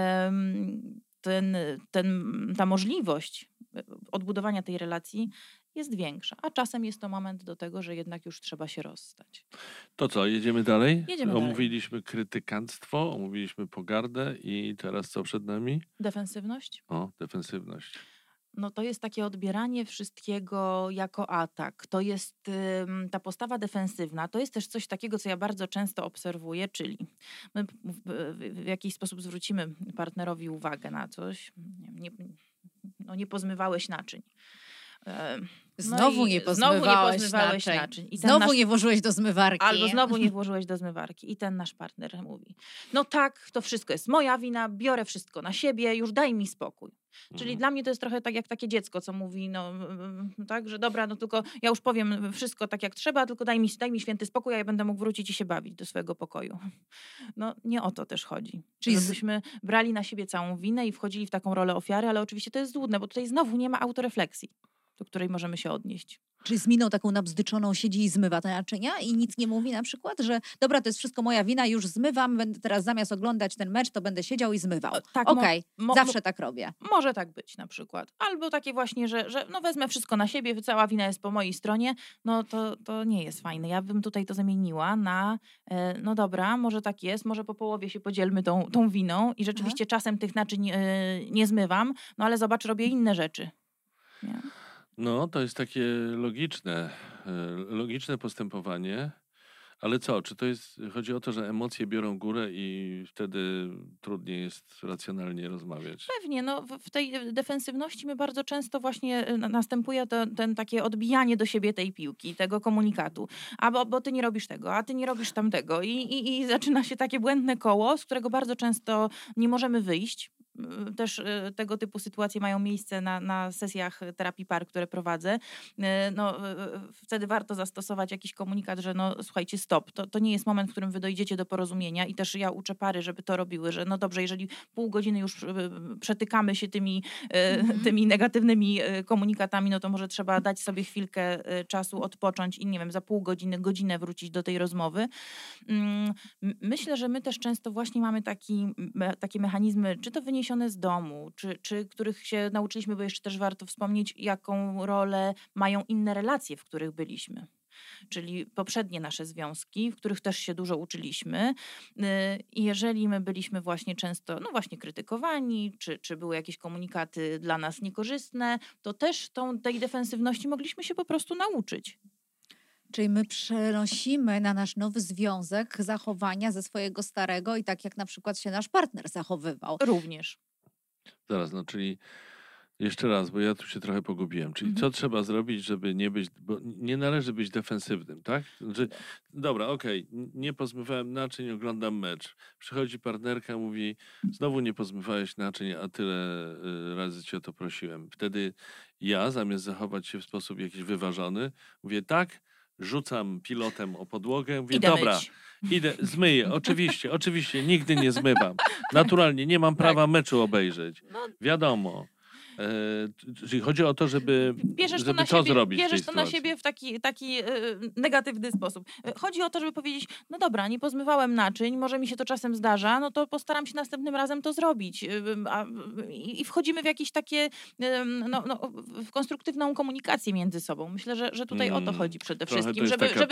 ta możliwość odbudowania tej relacji jest większa, a czasem jest to moment do tego, że jednak już trzeba się rozstać. To co, jedziemy dalej? Jedziemy dalej. Omówiliśmy krytykanstwo, omówiliśmy pogardę i teraz co przed nami? Defensywność? Defensywność. No to jest takie odbieranie wszystkiego jako atak. To jest ta postawa defensywna. To jest też coś takiego, co ja bardzo często obserwuję, czyli my w jakiś sposób zwrócimy partnerowi uwagę na coś. Nie pozmywałeś naczyń. Znowu nie pozmywałeś naczyń. I znowu nie włożyłeś do zmywarki. Albo znowu nie włożyłeś do zmywarki. I ten nasz partner mówi, no tak, to wszystko jest moja wina, biorę wszystko na siebie, już daj mi spokój. Czyli dla mnie to jest trochę tak jak takie dziecko, co mówi, tak, że dobra, tylko ja już powiem wszystko tak jak trzeba, tylko daj mi święty spokój, a ja będę mógł wrócić i się bawić do swojego pokoju. Nie o to też chodzi. Czyli żebyśmy brali na siebie całą winę i wchodzili w taką rolę ofiary, ale oczywiście to jest złudne, bo tutaj znowu nie ma autorefleksji, do której możemy się odnieść. Czyli z miną taką nabzdyczoną siedzi i zmywa te naczynia i nic nie mówi na przykład, że dobra, to jest wszystko moja wina, już zmywam, będę teraz zamiast oglądać ten mecz, to będę siedział i zmywał. Tak, zawsze tak robię. Może tak być na przykład. Albo takie właśnie, że wezmę wszystko na siebie, cała wina jest po mojej stronie, to nie jest fajne. Ja bym tutaj to zamieniła na, dobra, może tak jest, może po połowie się podzielmy tą winą i rzeczywiście czasem tych naczyń nie zmywam, ale zobacz, robię inne rzeczy. Nie? No, to jest takie logiczne postępowanie. Ale co? Czy to chodzi o to, że emocje biorą górę i wtedy trudniej jest racjonalnie rozmawiać? Pewnie, no w tej defensywności my bardzo często właśnie następuje ten takie odbijanie do siebie tej piłki, tego komunikatu. Bo ty nie robisz tego, a ty nie robisz tamtego. I zaczyna się takie błędne koło, z którego bardzo często nie możemy wyjść. Też tego typu sytuacje mają miejsce na sesjach terapii par, które prowadzę. No, wtedy warto zastosować jakiś komunikat, że no słuchajcie, stop, to nie jest moment, w którym wy dojdziecie do porozumienia i też ja uczę pary, żeby to robiły, że no dobrze, jeżeli pół godziny już przetykamy się tymi negatywnymi komunikatami, no to może trzeba dać sobie chwilkę czasu odpocząć i nie wiem, za pół godziny, godzinę wrócić do tej rozmowy. Myślę, że my też często właśnie mamy takie mechanizmy, czy to wyniesione z domu, czy których się nauczyliśmy, bo jeszcze też warto wspomnieć, jaką rolę mają inne relacje, w których byliśmy. Czyli poprzednie nasze związki, w których też się dużo uczyliśmy. I jeżeli my byliśmy właśnie często, no właśnie krytykowani, czy były jakieś komunikaty dla nas niekorzystne, to też tej defensywności mogliśmy się po prostu nauczyć. Czyli my przenosimy na nasz nowy związek zachowania ze swojego starego i tak jak na przykład się nasz partner zachowywał. Również. Zaraz, no czyli jeszcze raz, bo ja tu się trochę pogubiłem. Czyli co trzeba zrobić, żeby nie być, bo nie należy być defensywnym, tak? Znaczy, dobra, okej, nie pozmywałem naczyń, oglądam mecz. Przychodzi partnerka, mówi, znowu nie pozmywałeś naczyń, a tyle razy cię o to prosiłem. Wtedy ja, zamiast zachować się w sposób jakiś wyważony, mówię tak, rzucam pilotem o podłogę, mówię, dobra, idę, zmyję, oczywiście, nigdy nie zmywam. Naturalnie, nie mam prawa meczu obejrzeć. Wiadomo. Czyli chodzi o to, żeby to zrobić. Bierzesz to na siebie w taki negatywny sposób. Chodzi o to, żeby powiedzieć, no dobra, nie pozmywałem naczyń, może mi się to czasem zdarza, no to postaram się następnym razem to zrobić. I wchodzimy w jakieś takie, w konstruktywną komunikację między sobą. Myślę, że tutaj o to chodzi przede wszystkim.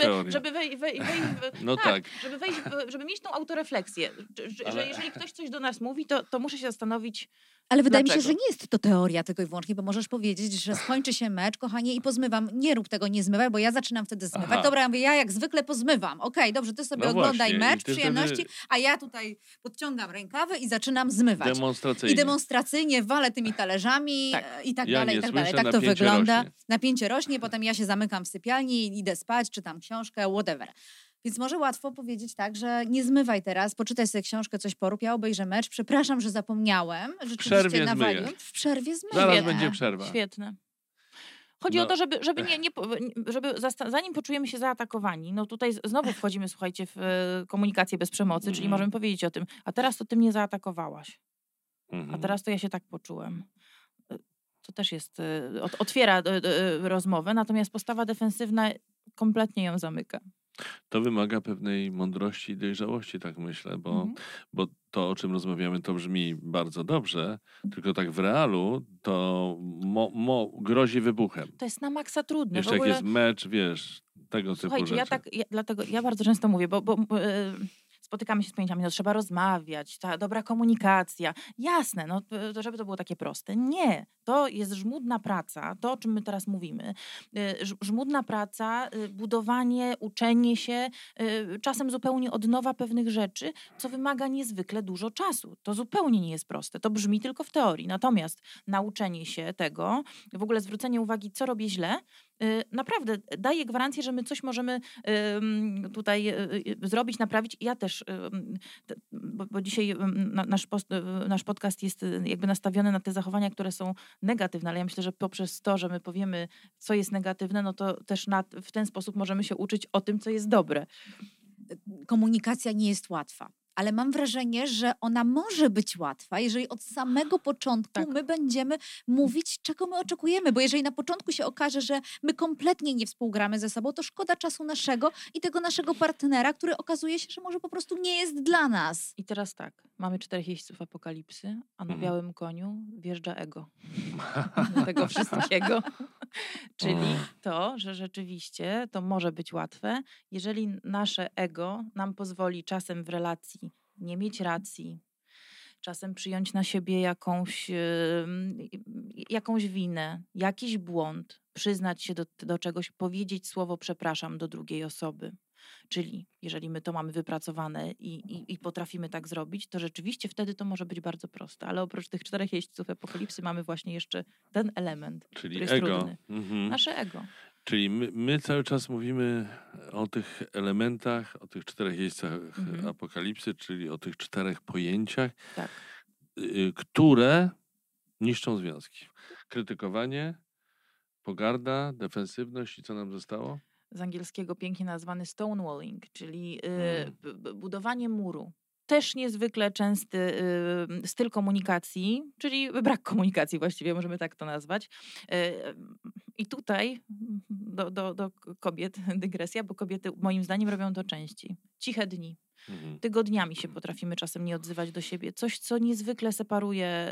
Żeby mieć tą autorefleksję. Że jeżeli ktoś coś do nas mówi, to muszę się zastanowić. Ale wydaje mi się, że nie jest to teoria tylko i wyłącznie, bo możesz powiedzieć, że skończy się mecz, kochanie, i pozmywam. Nie rób tego, nie zmywaj, bo ja zaczynam wtedy zmywać. Aha. Dobra, ja mówię, ja jak zwykle pozmywam. Okej, dobrze, ty sobie oglądaj mecz w przyjemności, a ja tutaj podciągam rękawy i zaczynam zmywać. Demonstracyjnie. I demonstracyjnie walę tymi talerzami i tak dalej, i tak dalej. Tak to wygląda. Napięcie rośnie, potem ja się zamykam w sypialni i idę spać, czytam książkę, whatever. Więc może łatwo powiedzieć tak, że nie zmywaj teraz, poczytaj sobie książkę, coś porób, ja obejrzę mecz, przepraszam, że zapomniałem, rzeczywiście nawaliłem. W przerwie zmyję. Zaraz będzie przerwa. Świetne. Chodzi o to, żeby zanim poczujemy się zaatakowani, no tutaj znowu wchodzimy, słuchajcie, w komunikację bez przemocy, czyli możemy powiedzieć o tym, a teraz to ty mnie zaatakowałaś, a teraz to ja się tak poczułem. To też jest, otwiera rozmowę, natomiast postawa defensywna kompletnie ją zamyka. To wymaga pewnej mądrości i dojrzałości, tak myślę, bo to, o czym rozmawiamy, to brzmi bardzo dobrze, tylko tak w realu to grozi wybuchem. To jest na maksa trudne. Jeszcze jak jest mecz, wiesz, tego typu rzeczy. Dlatego ja bardzo często mówię, bo spotykamy się z pojęciami, no trzeba rozmawiać, ta dobra komunikacja. Jasne, no żeby to było takie proste. Nie, to jest żmudna praca, to o czym my teraz mówimy. Żmudna praca, budowanie, uczenie się, czasem zupełnie od nowa pewnych rzeczy, co wymaga niezwykle dużo czasu. To zupełnie nie jest proste. To brzmi tylko w teorii. Natomiast nauczenie się tego, w ogóle zwrócenie uwagi, co robię źle, naprawdę daje gwarancję, że my coś możemy tutaj zrobić, naprawić. Ja też, bo dzisiaj nasz podcast jest jakby nastawiony na te zachowania, które są negatywne, ale ja myślę, że poprzez to, że my powiemy, co jest negatywne, no to też w ten sposób możemy się uczyć o tym, co jest dobre. Komunikacja nie jest łatwa. Ale mam wrażenie, że ona może być łatwa, jeżeli od samego początku my będziemy mówić, czego my oczekujemy. Bo jeżeli na początku się okaże, że my kompletnie nie współgramy ze sobą, to szkoda czasu naszego i tego naszego partnera, który okazuje się, że może po prostu nie jest dla nas. I teraz tak, mamy 4 jeźdźców apokalipsy, a na białym koniu wjeżdża ego. Tego wszystkiego. Czyli to, że rzeczywiście to może być łatwe, jeżeli nasze ego nam pozwoli czasem w relacji nie mieć racji, czasem przyjąć na siebie jakąś winę, jakiś błąd, przyznać się do czegoś, powiedzieć słowo przepraszam do drugiej osoby. Czyli jeżeli my to mamy wypracowane i potrafimy tak zrobić, to rzeczywiście wtedy to może być bardzo proste. Ale oprócz tych 4 jeźdźców apokalipsy mamy właśnie jeszcze ten element, czyli który jest ego. trudny. Nasze ego. Czyli my cały czas mówimy o tych elementach, o tych 4 jeźdźcach apokalipsy, czyli o tych 4 pojęciach, tak. Które niszczą związki. Krytykowanie, pogarda, defensywność i co nam zostało? Z angielskiego pięknie nazwany stonewalling, czyli budowanie muru. Też niezwykle częsty styl komunikacji, czyli brak komunikacji właściwie, możemy tak to nazwać. I tutaj do kobiet dygresja, bo kobiety moim zdaniem robią to częściej. Ciche dni. Tygodniami się potrafimy czasem nie odzywać do siebie. Coś, co niezwykle separuje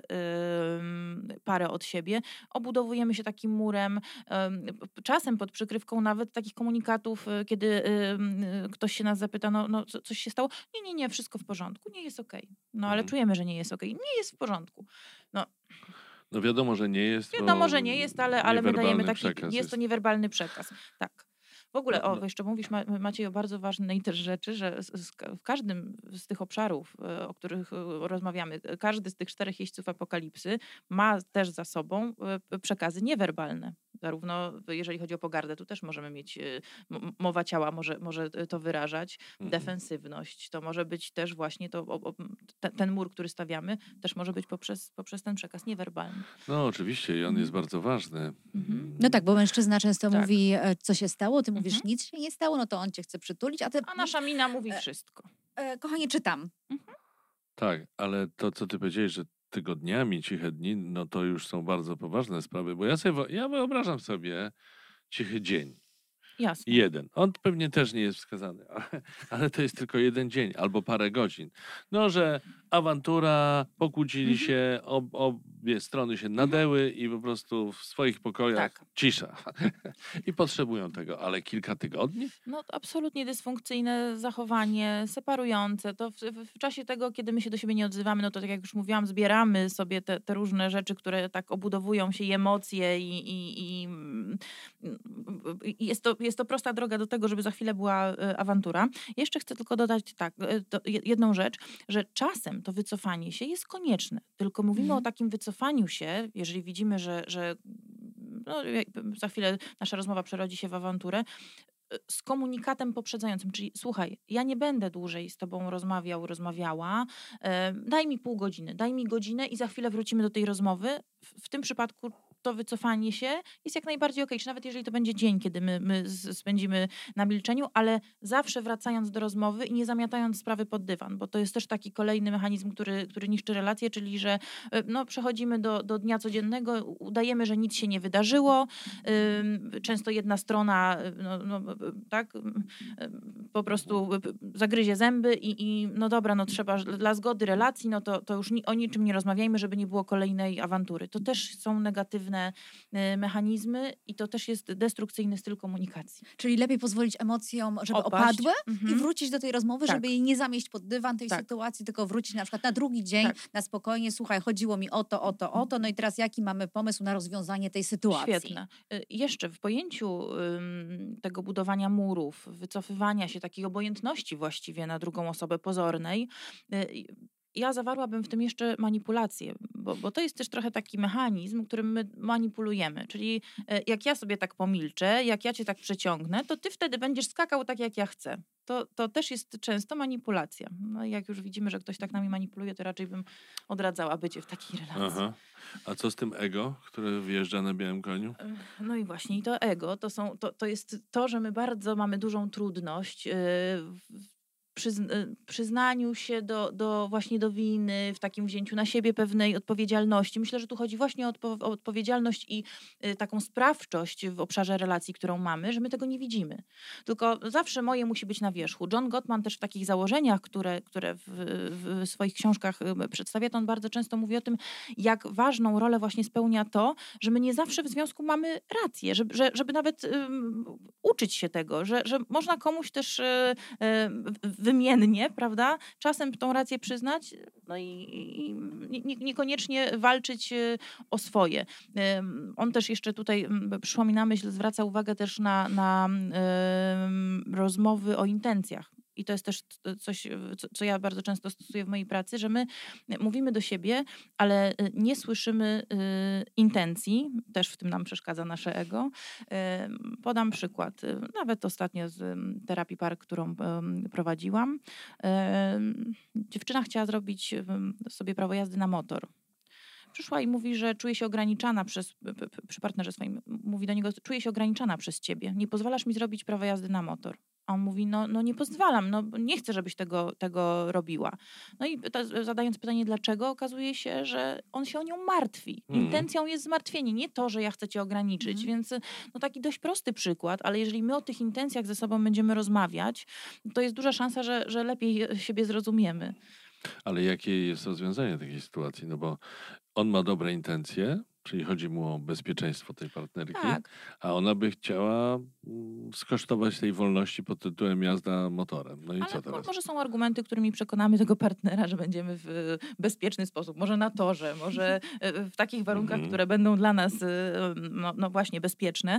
parę od siebie. Obudowujemy się takim murem. Czasem pod przykrywką nawet takich komunikatów, kiedy ktoś się nas zapyta, no coś się stało? Nie, wszystko w porządku. Nie jest okej. No ale czujemy, że nie jest okej. Nie jest w porządku. No wiadomo, że nie jest. Wiadomo, że nie jest, ale my dajemy taki... Jest to niewerbalny przekaz. Tak. W ogóle, jeszcze mówisz, Maciej, o bardzo ważnej też rzeczy, że w każdym z tych obszarów, o których rozmawiamy, każdy z tych 4 jeźdźców apokalipsy ma też za sobą przekazy niewerbalne. Zarówno jeżeli chodzi o pogardę, tu też możemy mieć, mowa ciała może to wyrażać, defensywność, to może być też właśnie ten mur, który stawiamy, też może być poprzez ten przekaz niewerbalny. No oczywiście i on jest bardzo ważny. No tak, bo mężczyzna często mówi, co się stało, ty mówisz, nic się nie stało, no to on cię chce przytulić, a nasza mina mówi wszystko. Kochanie, czytam. Tak, ale to, co ty powiedziałeś, że tygodniami, ciche dni, no to już są bardzo poważne sprawy, bo ja wyobrażam sobie cichy dzień. Jasne. Jeden. On pewnie też nie jest wskazany, ale to jest tylko 1 dzień albo parę godzin. No, że awantura, pokłócili się, obie strony się nadęły i po prostu w swoich pokojach cisza. I potrzebują tego, ale kilka tygodni? No absolutnie dysfunkcyjne zachowanie, separujące. To w czasie tego, kiedy my się do siebie nie odzywamy, no to tak jak już mówiłam, zbieramy sobie te różne rzeczy, które tak obudowują się i emocje i jest to prosta droga do tego, żeby za chwilę była awantura. Jeszcze chcę tylko dodać jedną rzecz, że czasem to wycofanie się jest konieczne. Tylko mówimy o takim wycofaniu się, jeżeli widzimy, że za chwilę nasza rozmowa przerodzi się w awanturę, z komunikatem poprzedzającym, czyli słuchaj, ja nie będę dłużej z tobą rozmawiała, daj mi pół godziny, daj mi godzinę i za chwilę wrócimy do tej rozmowy. W tym przypadku to wycofanie się jest jak najbardziej okej, czy nawet jeżeli to będzie dzień, kiedy my spędzimy na milczeniu, ale zawsze wracając do rozmowy i nie zamiatając sprawy pod dywan, bo to jest też taki kolejny mechanizm, który niszczy relacje, czyli że przechodzimy do dnia codziennego, udajemy, że nic się nie wydarzyło, często jedna strona po prostu zagryzie zęby i no dobra, no trzeba dla zgody relacji, no to już o niczym nie rozmawiajmy, żeby nie było kolejnej awantury. To też są negatywne mechanizmy i to też jest destrukcyjny styl komunikacji. Czyli lepiej pozwolić emocjom, żeby opadły i wrócić do tej rozmowy, żeby jej nie zamieść pod dywan tej sytuacji, tylko wrócić na przykład na drugi dzień, na spokojnie, słuchaj, chodziło mi o to, no i teraz jaki mamy pomysł na rozwiązanie tej sytuacji? Świetne. Jeszcze w pojęciu tego budowania murów, wycofywania się, takiej obojętności właściwie na drugą osobę pozornej, ja zawarłabym w tym jeszcze manipulację, bo to jest też trochę taki mechanizm, którym my manipulujemy. Czyli jak ja sobie tak pomilczę, jak ja cię tak przeciągnę, to ty wtedy będziesz skakał tak, jak ja chcę. To też jest często manipulacja. No i jak już widzimy, że ktoś tak nami manipuluje, to raczej bym odradzała bycie w takiej relacji. Aha. A co z tym ego, które wjeżdża na białym koniu? No i właśnie, i to ego, to jest to, że my bardzo mamy dużą trudność przyznaniu się właśnie do winy, w takim wzięciu na siebie pewnej odpowiedzialności. Myślę, że tu chodzi właśnie o odpowiedzialność i taką sprawczość w obszarze relacji, którą mamy, że my tego nie widzimy. Tylko zawsze moje musi być na wierzchu. John Gottman też w takich założeniach, które w swoich książkach przedstawia, to on bardzo często mówi o tym, jak ważną rolę właśnie spełnia to, że my nie zawsze w związku mamy rację, żeby nawet uczyć się tego, że można komuś też wymiennie, prawda? Czasem tą rację przyznać, no i niekoniecznie walczyć o swoje. On też jeszcze tutaj, przyszło mi na myśl, zwraca uwagę też na rozmowy o intencjach. I to jest też coś, co ja bardzo często stosuję w mojej pracy, że my mówimy do siebie, ale nie słyszymy intencji. Też w tym nam przeszkadza nasze ego. Podam przykład. Nawet ostatnio z terapii par, którą prowadziłam. Dziewczyna chciała zrobić sobie prawo jazdy na motor. Przyszła i mówi, że czuje się ograniczana przy partnerze swoim. Mówi do niego, czuję się ograniczana przez ciebie. Nie pozwalasz mi zrobić prawa jazdy na motor. A on mówi, no nie pozwalam, no nie chcę, żebyś tego robiła. No i zadając pytanie dlaczego, okazuje się, że on się o nią martwi. Intencją jest zmartwienie, nie to, że ja chcę cię ograniczyć. Więc no taki dość prosty przykład, ale jeżeli my o tych intencjach ze sobą będziemy rozmawiać, to jest duża szansa, że lepiej siebie zrozumiemy. Ale jakie jest rozwiązanie takiej sytuacji? No bo on ma dobre intencje, czyli chodzi mu o bezpieczeństwo tej partnerki, Tak. A ona by chciała skosztować tej wolności pod tytułem jazda motorem. No i ale co teraz? Może są argumenty, którymi przekonamy tego partnera, że będziemy w bezpieczny sposób, może na torze, może w takich warunkach, które będą dla nas no właśnie bezpieczne.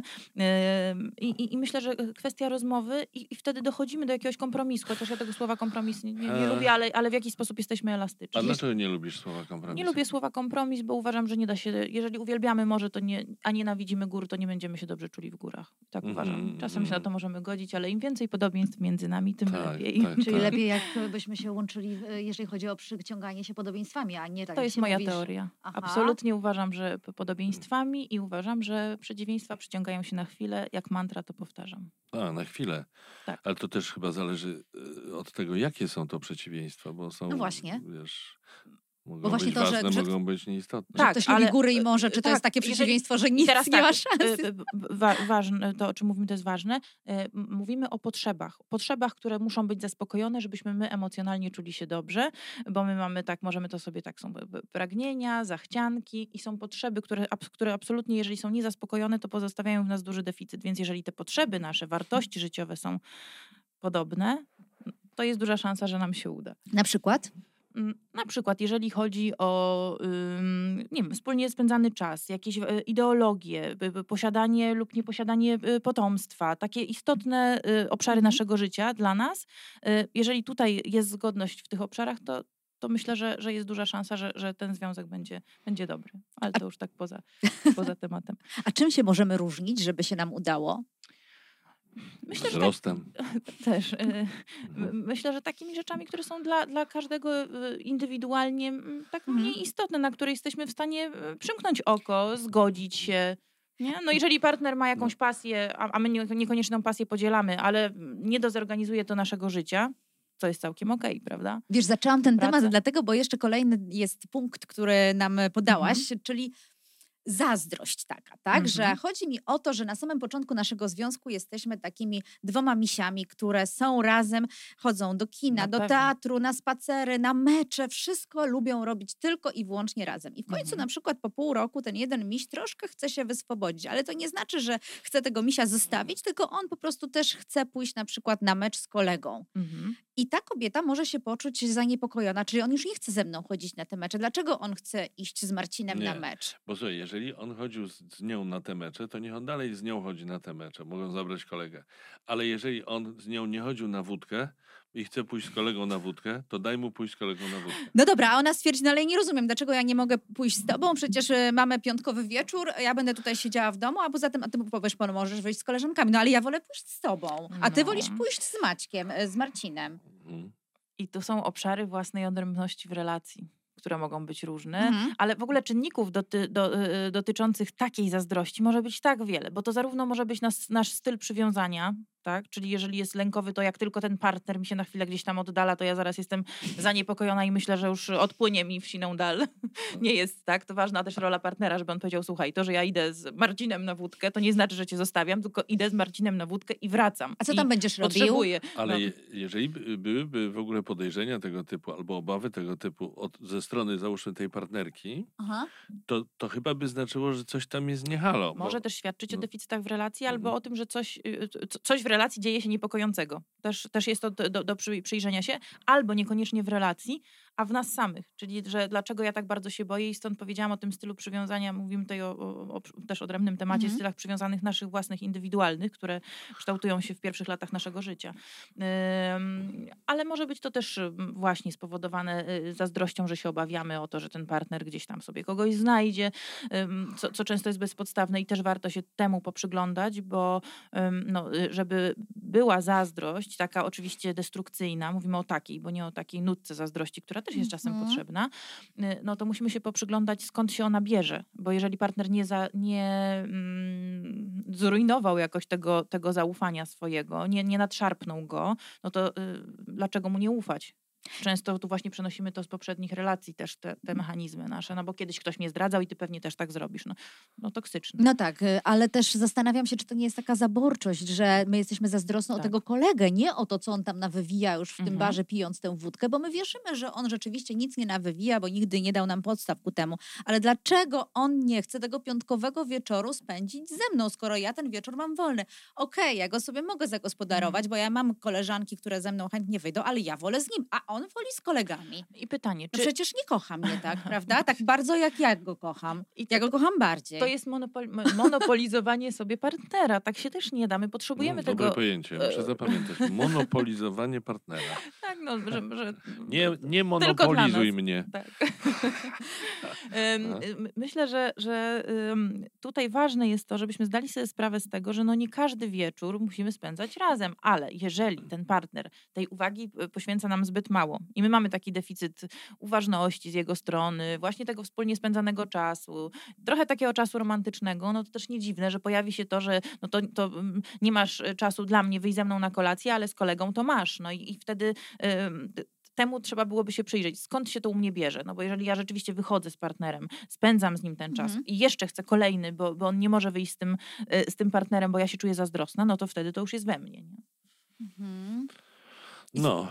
I myślę, że kwestia rozmowy i wtedy dochodzimy do jakiegoś kompromisu, chociaż ja tego słowa kompromis nie lubię, ale w jakiś sposób jesteśmy elastyczni. A dlaczego nie lubisz słowa kompromis? Nie lubię słowa kompromis, bo uważam, że nie da się, jeżeli uwielbiamy morze, to a nienawidzimy gór, to nie będziemy się dobrze czuli w górach. Tak uważam. Czasem się na to możemy godzić, ale im więcej podobieństw między nami, tym lepiej. Czyli lepiej, jakbyśmy się łączyli, jeżeli chodzi o przyciąganie się podobieństwami, a nie tak. To jest moja mówisz. teoria. Aha. Absolutnie uważam, że podobieństwami i uważam, że przeciwieństwa przyciągają się na chwilę. Jak mantra to powtarzam. A, na chwilę. Tak. Ale to też chyba zależy od tego, jakie są to przeciwieństwa, bo są, no właśnie. Wiesz, mogą bo właśnie być to, ważne, że mogą być nieistotne. Tak, ktoś lubi góry i morze, czy to jest takie przeciwieństwo, że nic nie ma szans? Ważne, to o czym mówimy, to jest ważne. Mówimy o potrzebach. Potrzebach, które muszą być zaspokojone, żebyśmy my emocjonalnie czuli się dobrze, bo my mamy tak, możemy to sobie tak, są pragnienia, zachcianki i są potrzeby, które absolutnie, jeżeli są niezaspokojone, to pozostawiają w nas duży deficyt. Więc jeżeli te potrzeby nasze, wartości życiowe są podobne, to jest duża szansa, że nam się uda. Na przykład? Na przykład, jeżeli chodzi o nie wiem, wspólnie spędzany czas, jakieś ideologie, posiadanie lub nieposiadanie potomstwa, takie istotne obszary naszego życia dla nas, jeżeli tutaj jest zgodność w tych obszarach, to myślę, że jest duża szansa, że ten związek będzie dobry. Ale to już tak poza tematem. A czym się możemy różnić, żeby się nam udało? Myślę, wzrostem. Też. Myślę, że takimi rzeczami, które są dla każdego indywidualnie tak mniej istotne, na które jesteśmy w stanie przymknąć oko, zgodzić się. Nie? No jeżeli partner ma jakąś pasję, a my niekoniecznie tą pasję podzielamy, ale nie dozorganizuje to naszego życia, co jest całkiem okej, prawda? Wiesz, zaczęłam ten temat dlatego, bo jeszcze kolejny jest punkt, który nam podałaś, czyli zazdrość taka, tak? Że chodzi mi o to, że na samym początku naszego związku jesteśmy takimi dwoma misiami, które są razem, chodzą do kina, do teatru, na spacery, na mecze, wszystko lubią robić tylko i wyłącznie razem. I w końcu na przykład po pół roku ten jeden miś troszkę chce się wyswobodzić, ale to nie znaczy, że chce tego misia zostawić, tylko on po prostu też chce pójść na przykład na mecz z kolegą. I ta kobieta może się poczuć zaniepokojona, czyli on już nie chce ze mną chodzić na te mecze. Dlaczego on chce iść z Marcinem na mecz? Bo słuchaj, jeżeli on chodził z nią na te mecze, to niech on dalej z nią chodzi na te mecze. Mogą zabrać kolegę. Ale jeżeli on z nią nie chodził na wódkę i chce pójść z kolegą na wódkę, to daj mu pójść z kolegą na wódkę. No dobra, a ona stwierdzi, no ale nie rozumiem, dlaczego ja nie mogę pójść z tobą, przecież mamy piątkowy wieczór, ja będę tutaj siedziała w domu, a poza tym, a ty powiesz, możesz wyjść z koleżankami, no ale ja wolę pójść z tobą, a ty wolisz pójść z Maćkiem, z Marcinem. I to są obszary własnej odrębności w relacji, które mogą być różne, ale w ogóle czynników dotyczących takiej zazdrości może być tak wiele, bo to zarówno może być nasz styl przywiązania, tak? Czyli jeżeli jest lękowy, to jak tylko ten partner mi się na chwilę gdzieś tam oddala, to ja zaraz jestem zaniepokojona i myślę, że już odpłynie mi w siną dal. Nie jest tak. To ważna też rola partnera, żeby on powiedział, słuchaj, to, że ja idę z Marcinem na wódkę, to nie znaczy, że cię zostawiam, tylko idę z Marcinem na wódkę i wracam. A co tam będziesz robił? Ale jeżeli byłyby w ogóle podejrzenia tego typu albo obawy tego typu ze strony, załóżmy, tej partnerki, to chyba by znaczyło, że coś tam jest nie halo. Może też świadczyć o deficytach w relacji albo o tym, że coś w relacji relacji dzieje się niepokojącego. Też jest to do przyjrzenia się, albo niekoniecznie w relacji, a w nas samych. Czyli, że dlaczego ja tak bardzo się boję i stąd powiedziałam o tym stylu przywiązania, mówimy tutaj o też odrębnym temacie, stylach przywiązanych naszych własnych, indywidualnych, które kształtują się w pierwszych latach naszego życia. Ale może być to też właśnie spowodowane zazdrością, że się obawiamy o to, że ten partner gdzieś tam sobie kogoś znajdzie, co często jest bezpodstawne i też warto się temu poprzyglądać, bo żeby była zazdrość, taka oczywiście destrukcyjna, mówimy o takiej, bo nie o takiej nutce zazdrości, która też jest czasem potrzebna, no to musimy się poprzyglądać, skąd się ona bierze, bo jeżeli partner nie zrujnował jakoś tego zaufania swojego, nie nadszarpnął go, no to dlaczego mu nie ufać? Często tu właśnie przenosimy to z poprzednich relacji też te mechanizmy nasze, no bo kiedyś ktoś mnie zdradzał i ty pewnie też tak zrobisz. No toksyczne. No tak, ale też zastanawiam się, czy to nie jest taka zaborczość, że my jesteśmy zazdrosni o tego kolegę, nie o to, co on tam nawywija już w tym barze, pijąc tę wódkę, bo my wierzymy, że on rzeczywiście nic nie nawywija, bo nigdy nie dał nam podstaw ku temu. Ale dlaczego on nie chce tego piątkowego wieczoru spędzić ze mną, skoro ja ten wieczór mam wolny? Okej, ja go sobie mogę zagospodarować, bo ja mam koleżanki, które ze mną chętnie wyjdą, ale ja wolę z nim, a on woli z kolegami. I pytanie, czy... przecież nie kocha mnie tak, prawda? Tak bardzo jak ja go kocham. Ja go kocham bardziej. To jest monopolizowanie sobie partnera. Tak się też nie da. My potrzebujemy tego... Dobre pojęcie. Muszę zapamiętać. Monopolizowanie partnera. Tak, że nie monopolizuj mnie. Tak. Myślę, że tutaj ważne jest to, żebyśmy zdali sobie sprawę z tego, że nie każdy wieczór musimy spędzać razem, ale jeżeli ten partner tej uwagi poświęca nam zbyt mało i my mamy taki deficyt uważności z jego strony, właśnie tego wspólnie spędzanego czasu, trochę takiego czasu romantycznego, no to też nie dziwne, że pojawi się to, że to nie masz czasu dla mnie, wyjść ze mną na kolację, ale z kolegą to masz. No i wtedy temu trzeba byłoby się przyjrzeć, skąd się to u mnie bierze. No bo jeżeli ja rzeczywiście wychodzę z partnerem, spędzam z nim ten czas i jeszcze chcę kolejny, bo on nie może wyjść z tym partnerem, bo ja się czuję zazdrosna, no to wtedy to już jest we mnie. Nie? No.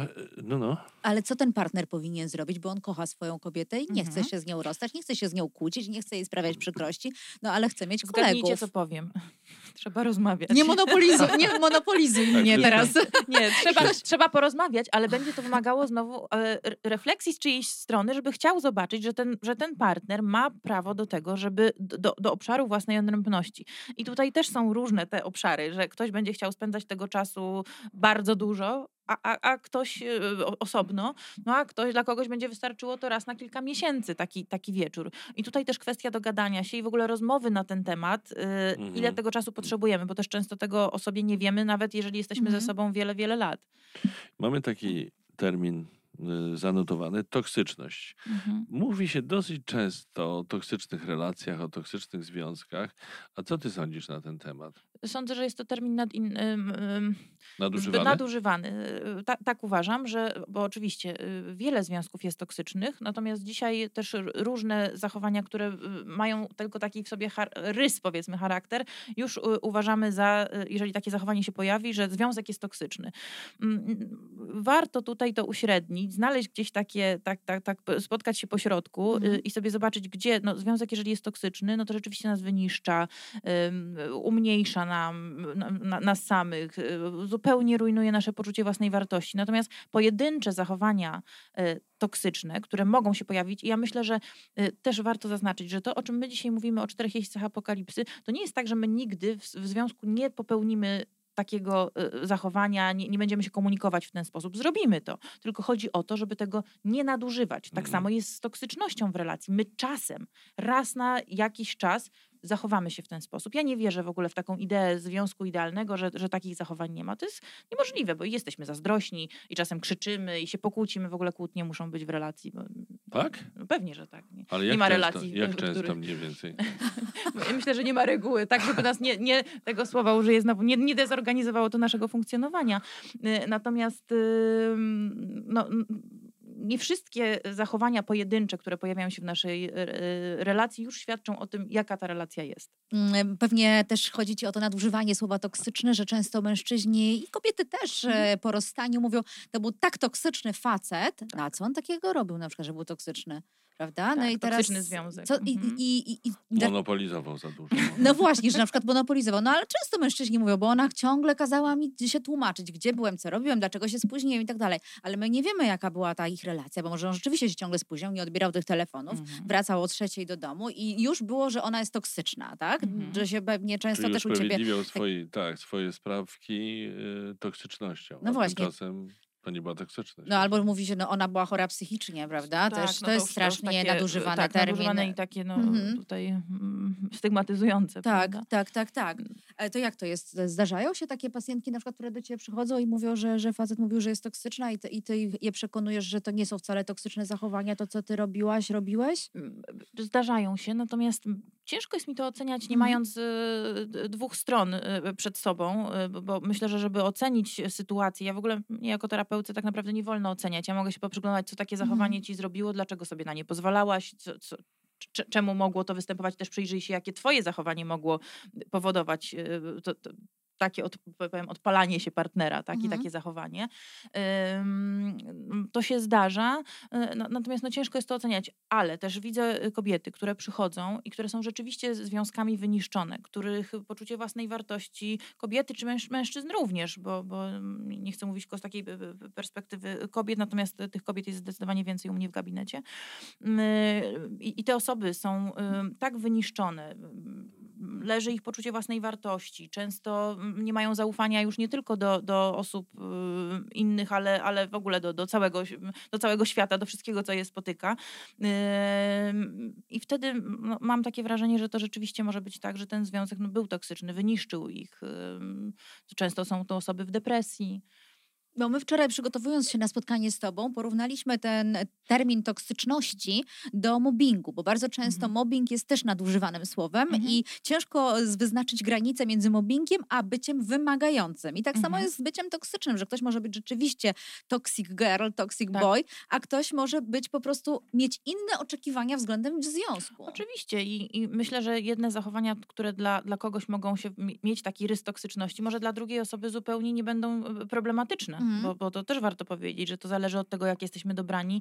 Ale co ten partner powinien zrobić, bo on kocha swoją kobietę i nie chce się z nią rozstać, nie chce się z nią kłócić, nie chce jej sprawiać przykrości, no ale chce mieć kolegów. Zgadnijcie, co powiem. Trzeba rozmawiać. Nie monopolizuj mnie teraz. Nie, trzeba porozmawiać, ale będzie to wymagało znowu refleksji z czyjejś strony, żeby chciał zobaczyć, że ten partner ma prawo do tego, żeby do obszaru własnej odrębności. I tutaj też są różne te obszary, że ktoś będzie chciał spędzać tego czasu bardzo dużo, a ktoś osobno, a dla kogoś będzie wystarczyło to raz na kilka miesięcy taki wieczór. I tutaj też kwestia dogadania się i w ogóle rozmowy na ten temat, ile tego czasu potrzebujemy, bo też często tego o sobie nie wiemy, nawet jeżeli jesteśmy ze sobą wiele, wiele lat. Mamy taki termin zanotowany, toksyczność. Mówi się dosyć często o toksycznych relacjach, o toksycznych związkach. A co ty sądzisz na ten temat? Sądzę, że jest to termin nadużywany. Tak uważam, bo oczywiście wiele związków jest toksycznych, natomiast dzisiaj też różne zachowania, które mają tylko taki w sobie rys, powiedzmy, charakter, już uważamy jeżeli takie zachowanie się pojawi, że związek jest toksyczny. Warto tutaj to uśrednić, znaleźć gdzieś spotkać się po środku i sobie zobaczyć, gdzie związek, jeżeli jest toksyczny, no to rzeczywiście nas wyniszcza, umniejsza nas samych, zupełnie rujnuje nasze poczucie własnej wartości. Natomiast pojedyncze zachowania toksyczne, które mogą się pojawić, i ja myślę, że też warto zaznaczyć, że to, o czym my dzisiaj mówimy, o 4 jeźdźcach apokalipsy, to nie jest tak, że my nigdy w związku nie popełnimy takiego zachowania, nie będziemy się komunikować w ten sposób. Zrobimy to. Tylko chodzi o to, żeby tego nie nadużywać. Tak samo jest z toksycznością w relacji. My czasem, raz na jakiś czas zachowamy się w ten sposób. Ja nie wierzę w ogóle w taką ideę związku idealnego, że takich zachowań nie ma. To jest niemożliwe, bo jesteśmy zazdrośni i czasem krzyczymy i się pokłócimy. W ogóle kłótnie muszą być w relacji. Tak? No pewnie, że tak. Nie, ale nie ma relacji. Jak często mniej więcej? Myślę, że nie ma reguły, tak żeby nas nie tego słowa użyję znowu, nie dezorganizowało to naszego funkcjonowania. Natomiast nie wszystkie zachowania pojedyncze, które pojawiają się w naszej relacji, już świadczą o tym, jaka ta relacja jest. Pewnie też chodzi ci o to nadużywanie słowa toksyczne, że często mężczyźni i kobiety też po rozstaniu mówią, to był tak toksyczny facet. A co on takiego robił na przykład, że był toksyczny? prawda? No tak, i teraz... toksyczny związek. Monopolizował za dużo. No właśnie, że na przykład monopolizował. No ale często mężczyźni mówią, bo ona ciągle kazała mi się tłumaczyć, gdzie byłem, co robiłem, dlaczego się spóźniłem i tak dalej. Ale my nie wiemy, jaka była ta ich relacja, bo może on rzeczywiście się ciągle spóźniał, nie odbierał tych telefonów, wracał o 3:00 do domu i już było, że ona jest toksyczna, tak? Że się pewnie często Czyli też u ciebie... usprawiedliwiał swoje sprawki toksycznością. No właśnie. Tymczasem to nie była toksyczność. No albo mówi się, no ona była chora psychicznie, prawda? Tak, to jest strasznie takie, nadużywany termin. Nadużywany i takie tutaj stygmatyzujące. Tak, prawda? tak. Ale to jak to jest? Zdarzają się takie pacjentki na przykład, które do ciebie przychodzą i mówią, że facet mówił, że jest toksyczna i ty je przekonujesz, że to nie są wcale toksyczne zachowania, to co ty robiłeś? Zdarzają się, natomiast ciężko jest mi to oceniać, nie mając dwóch stron przed sobą, bo myślę, że żeby ocenić sytuację, ja w ogóle jako terapeuta tak naprawdę nie wolno oceniać. Ja mogę się poprzyglądać, co takie zachowanie ci zrobiło, dlaczego sobie na nie pozwalałaś, czemu mogło to występować. Też przyjrzyj się, jakie twoje zachowanie mogło powodować takie odpalanie się partnera, i takie zachowanie. To się zdarza, natomiast ciężko jest to oceniać, ale też widzę kobiety, które przychodzą i które są rzeczywiście związkami wyniszczone, których poczucie własnej wartości, kobiety czy mężczyzn również, bo nie chcę mówić tylko z takiej perspektywy kobiet, natomiast tych kobiet jest zdecydowanie więcej u mnie w gabinecie. I te osoby są tak wyniszczone, leży ich poczucie własnej wartości, często nie mają zaufania już nie tylko do osób innych, ale w ogóle do całego świata, do wszystkiego, co je spotyka. I wtedy mam takie wrażenie, że to rzeczywiście może być tak, że ten związek był toksyczny, wyniszczył ich. Często są to osoby w depresji. Bo my wczoraj, przygotowując się na spotkanie z tobą, porównaliśmy ten termin toksyczności do mobbingu, bo bardzo często mobbing jest też nadużywanym słowem i ciężko wyznaczyć granicę między mobbingiem a byciem wymagającym. I tak samo jest z byciem toksycznym, że ktoś może być rzeczywiście toxic girl, toxic boy, a ktoś może być po prostu, mieć inne oczekiwania względem związku. Oczywiście i myślę, że jedne zachowania, które dla kogoś mogą się mieć taki rys toksyczności, może dla drugiej osoby zupełnie nie będą problematyczne. Bo to też warto powiedzieć, że to zależy od tego, jak jesteśmy dobrani,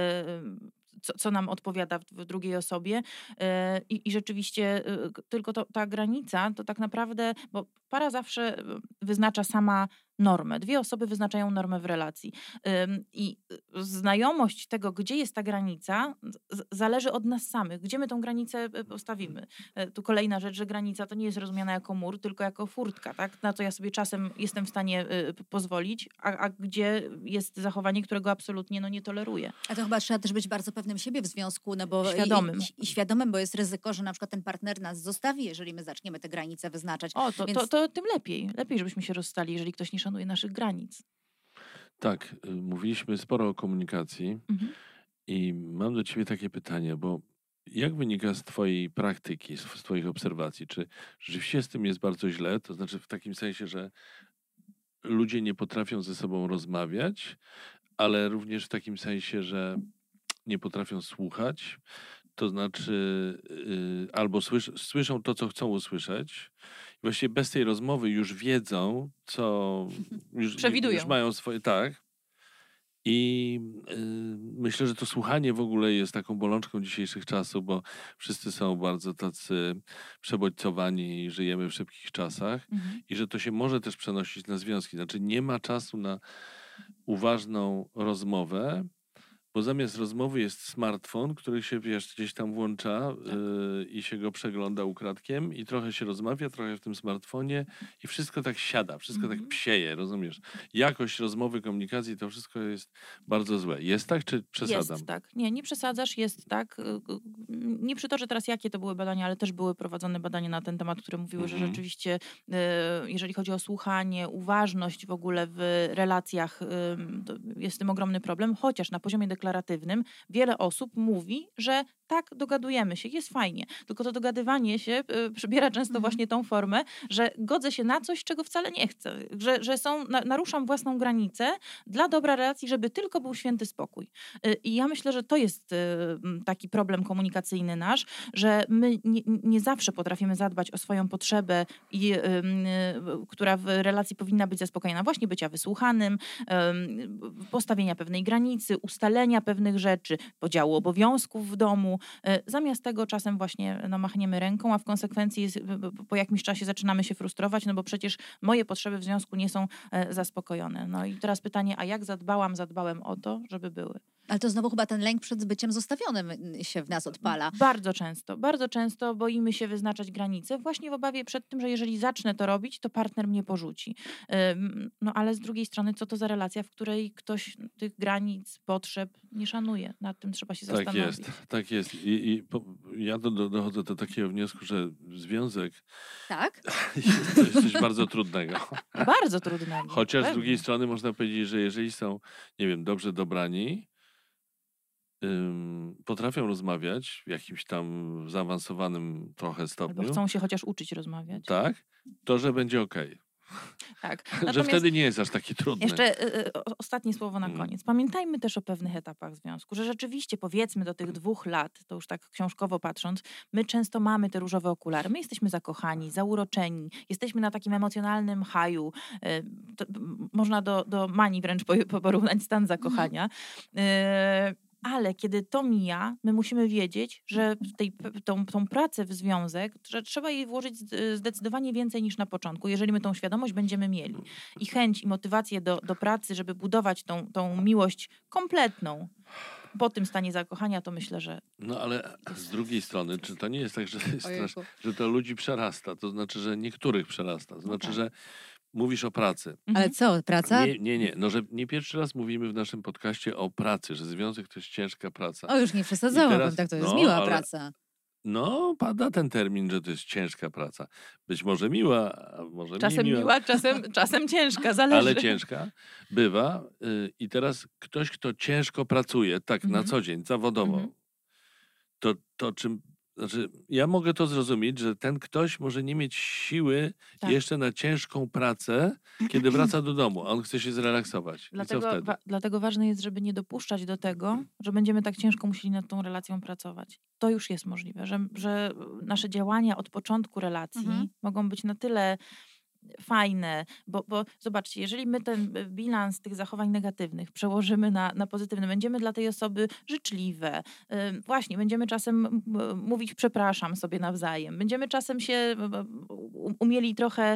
co nam odpowiada w drugiej osobie. I rzeczywiście tylko ta granica to tak naprawdę, bo para zawsze wyznacza sama normę. Dwie osoby wyznaczają normę w relacji. I znajomość tego, gdzie jest ta granica, zależy od nas samych. Gdzie my tą granicę postawimy. Tu kolejna rzecz, że granica to nie jest rozumiana jako mur, tylko jako furtka, tak? Na co ja sobie czasem jestem w stanie pozwolić, a gdzie jest zachowanie, którego absolutnie nie toleruję. A to chyba trzeba też być bardzo pewnym siebie w związku, no bo świadomym. I świadomym, bo jest ryzyko, że na przykład ten partner nas zostawi, jeżeli my zaczniemy te granice wyznaczać. To tym lepiej. Lepiej, żebyśmy się rozstali, jeżeli ktoś nie szanuje naszych granic. Tak, mówiliśmy sporo o komunikacji i mam do ciebie takie pytanie, bo jak wynika z twojej praktyki, z twoich obserwacji, czy rzeczywiście z tym jest bardzo źle, to znaczy w takim sensie, że ludzie nie potrafią ze sobą rozmawiać, ale również w takim sensie, że nie potrafią słuchać, to znaczy albo słyszą to, co chcą usłyszeć. Właściwie bez tej rozmowy już wiedzą, co przewidują. Już mają swoje, tak. I myślę, że to słuchanie w ogóle jest taką bolączką dzisiejszych czasów, bo wszyscy są bardzo tacy przebodźcowani i żyjemy w szybkich czasach i że to się może też przenosić na związki. Znaczy nie ma czasu na uważną rozmowę, bo zamiast rozmowy jest smartfon, który się, gdzieś tam włącza i się go przegląda ukradkiem i trochę się rozmawia, trochę w tym smartfonie i wszystko tak siada, wszystko tak psieje, rozumiesz? Jakość rozmowy, komunikacji, to wszystko jest bardzo złe. Jest tak, czy przesadzam? Jest tak. Nie przesadzasz, jest tak. Nie przytoczę teraz, jakie to były badania, ale też były prowadzone badania na ten temat, które mówiły, że rzeczywiście jeżeli chodzi o słuchanie, uważność w ogóle w relacjach, jest z tym ogromny problem, chociaż na poziomie deklaratywnym wiele osób mówi, że tak, dogadujemy się, jest fajnie. Tylko to dogadywanie się przybiera często właśnie tą formę, że godzę się na coś, czego wcale nie chcę. Że naruszam własną granicę dla dobra relacji, żeby tylko był święty spokój. I ja myślę, że to jest taki problem komunikacyjny nasz, że my nie zawsze potrafimy zadbać o swoją potrzebę, która w relacji powinna być zaspokojona. Właśnie bycia wysłuchanym, postawienia pewnej granicy, ustalenia pewnych rzeczy, podziału obowiązków w domu. Zamiast tego czasem właśnie machniemy ręką, a w konsekwencji po jakimś czasie zaczynamy się frustrować, no bo przecież moje potrzeby w związku nie są zaspokojone. No i teraz pytanie, a jak zadbałem o to, żeby były? Ale to znowu chyba ten lęk przed byciem zostawionym się w nas odpala. Bardzo często boimy się wyznaczać granice właśnie w obawie przed tym, że jeżeli zacznę to robić, to partner mnie porzuci. No ale z drugiej strony, co to za relacja, w której ktoś tych granic, potrzeb nie szanuje? Nad tym trzeba się zastanowić. Tak jest. Ja dochodzę do takiego wniosku, że związek jest coś bardzo trudnego. Bardzo trudnego. Chociaż z drugiej strony można powiedzieć, że jeżeli są, nie wiem, dobrze dobrani, potrafią rozmawiać w jakimś tam zaawansowanym trochę stopniu. Albo chcą się chociaż uczyć rozmawiać. Tak, to że będzie okej. Tak. Że wtedy nie jest aż taki trudny. Jeszcze ostatnie słowo na koniec. Pamiętajmy też o pewnych etapach związku, że rzeczywiście powiedzmy do tych 2 lat, to już tak książkowo patrząc, my często mamy te różowe okulary. My jesteśmy zakochani, zauroczeni, jesteśmy na takim emocjonalnym haju. Można do manii wręcz porównać stan zakochania. Ale kiedy to mija, my musimy wiedzieć, że tą pracę w związek, że trzeba jej włożyć zdecydowanie więcej niż na początku, jeżeli my tą świadomość będziemy mieli. I chęć i motywację do pracy, żeby budować tą miłość kompletną po tym stanie zakochania, to myślę, że... No ale z drugiej strony, czy to nie jest tak, że to ludzi przerasta? To znaczy, że niektórych przerasta. To znaczy, że mówisz o pracy. Ale co, praca? Nie. No, że nie pierwszy raz mówimy w naszym podcaście o pracy, że związek to jest ciężka praca. O, już nie przesadzałabym, tak to jest miła praca. No, pada ten termin, że to jest ciężka praca. Być może miła, a może czasem nie miła. Czasem ciężka, zależy. Ale ciężka bywa. I teraz ktoś, kto ciężko pracuje, tak na co dzień, zawodowo, to czym... Znaczy, ja mogę to zrozumieć, że ten ktoś może nie mieć siły jeszcze na ciężką pracę, kiedy wraca do domu, a on chce się zrelaksować. I co wtedy? Dlatego ważne jest, żeby nie dopuszczać do tego, że będziemy tak ciężko musieli nad tą relacją pracować. To już jest możliwe, że nasze działania od początku relacji mogą być na tyle fajne, bo zobaczcie, jeżeli my ten bilans tych zachowań negatywnych przełożymy na pozytywne, będziemy dla tej osoby życzliwe, właśnie, będziemy czasem mówić przepraszam sobie nawzajem, będziemy czasem się umieli trochę,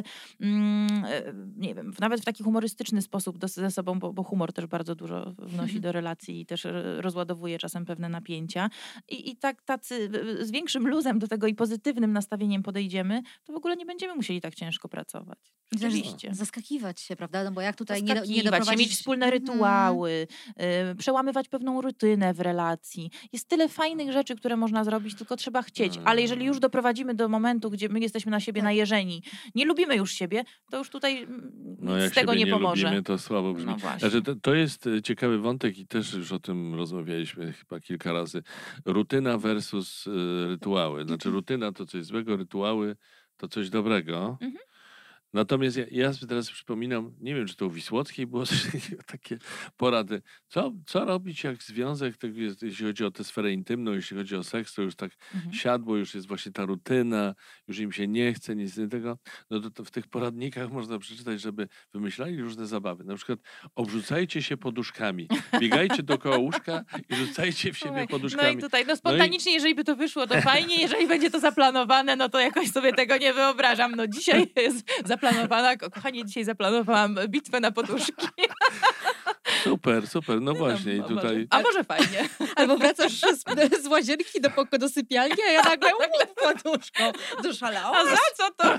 nie wiem, nawet w taki humorystyczny sposób ze sobą, bo humor też bardzo dużo wnosi do relacji i też rozładowuje czasem pewne napięcia i tacy z większym luzem do tego i pozytywnym nastawieniem podejdziemy, to w ogóle nie będziemy musieli tak ciężko pracować. Rzeczywiście. Zaskakiwać się, prawda? No bo jak tutaj nie doprowadzić... mieć wspólne rytuały, przełamywać pewną rutynę w relacji. Jest tyle fajnych rzeczy, które można zrobić, tylko trzeba chcieć. Ale jeżeli już doprowadzimy do momentu, gdzie my jesteśmy na siebie najeżeni, nie lubimy już siebie, to już tutaj nic z tego nie pomoże. Lubimy, to słabo brzmi. No znaczy, to jest ciekawy wątek i też już o tym rozmawialiśmy chyba kilka razy. Rutyna versus rytuały. Znaczy rutyna to coś złego, rytuały to coś dobrego. Natomiast ja sobie teraz przypominam, nie wiem, czy to u Wisłockiej było takie porady. Co robić, jak związek, jeśli chodzi o tę sferę intymną, jeśli chodzi o seks, to już tak siadło, już jest właśnie ta rutyna, już im się nie chce, nic tego. No to w tych poradnikach można przeczytać, żeby wymyślali różne zabawy. Na przykład obrzucajcie się poduszkami, biegajcie dookoła łóżka i rzucajcie w siebie poduszkami. No i tutaj, spontanicznie, jeżeli by to wyszło, to fajnie, jeżeli będzie to zaplanowane, no to jakoś sobie tego nie wyobrażam. No dzisiaj jest zaplanowana, kochanie, dzisiaj zaplanowałam bitwę na poduszki. Super. No właśnie. No, i tutaj... A może fajnie. Albo wracasz z łazienki do sypialni, a ja nagle poduszką. Doszalałam. A za co to?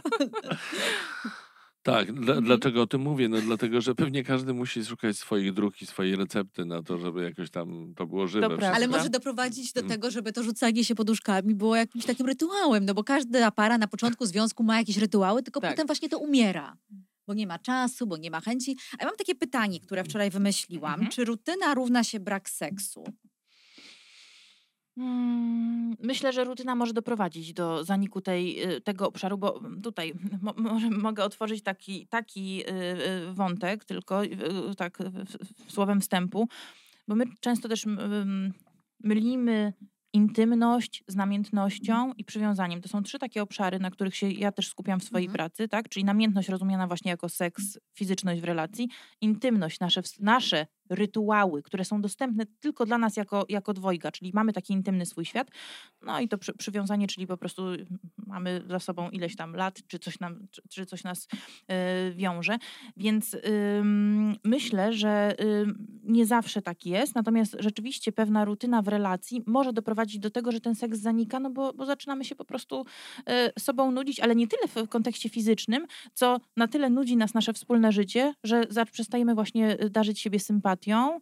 Tak, dlaczego o tym mówię? No dlatego, że pewnie każdy musi szukać swoich dróg i swojej recepty na to, żeby jakoś tam to było żywe. Ale może doprowadzić do tego, żeby to rzucanie się poduszkami było jakimś takim rytuałem, no bo każda para na początku związku ma jakieś rytuały, tylko potem właśnie to umiera. Bo nie ma czasu, bo nie ma chęci. A ja mam takie pytanie, które wczoraj wymyśliłam. Czy rutyna równa się brak seksu? Myślę, że rutyna może doprowadzić do zaniku tego obszaru, bo tutaj mogę otworzyć taki wątek, tylko tak słowem wstępu, bo my często też mylimy intymność z namiętnością i przywiązaniem. To są 3 takie obszary, na których się ja też skupiam w swojej pracy, tak? Czyli namiętność rozumiana właśnie jako seks, fizyczność w relacji, intymność, nasze rytuały, które są dostępne tylko dla nas jako dwojga, czyli mamy taki intymny swój świat, no i to przywiązanie, czyli po prostu mamy za sobą ileś tam lat, czy coś nas wiąże. Więc myślę, że nie zawsze tak jest, natomiast rzeczywiście pewna rutyna w relacji może doprowadzić do tego, że ten seks zanika, no bo zaczynamy się po prostu sobą nudzić, ale nie tyle w kontekście fizycznym, co na tyle nudzi nas nasze wspólne życie, że przestajemy właśnie darzyć siebie sympatią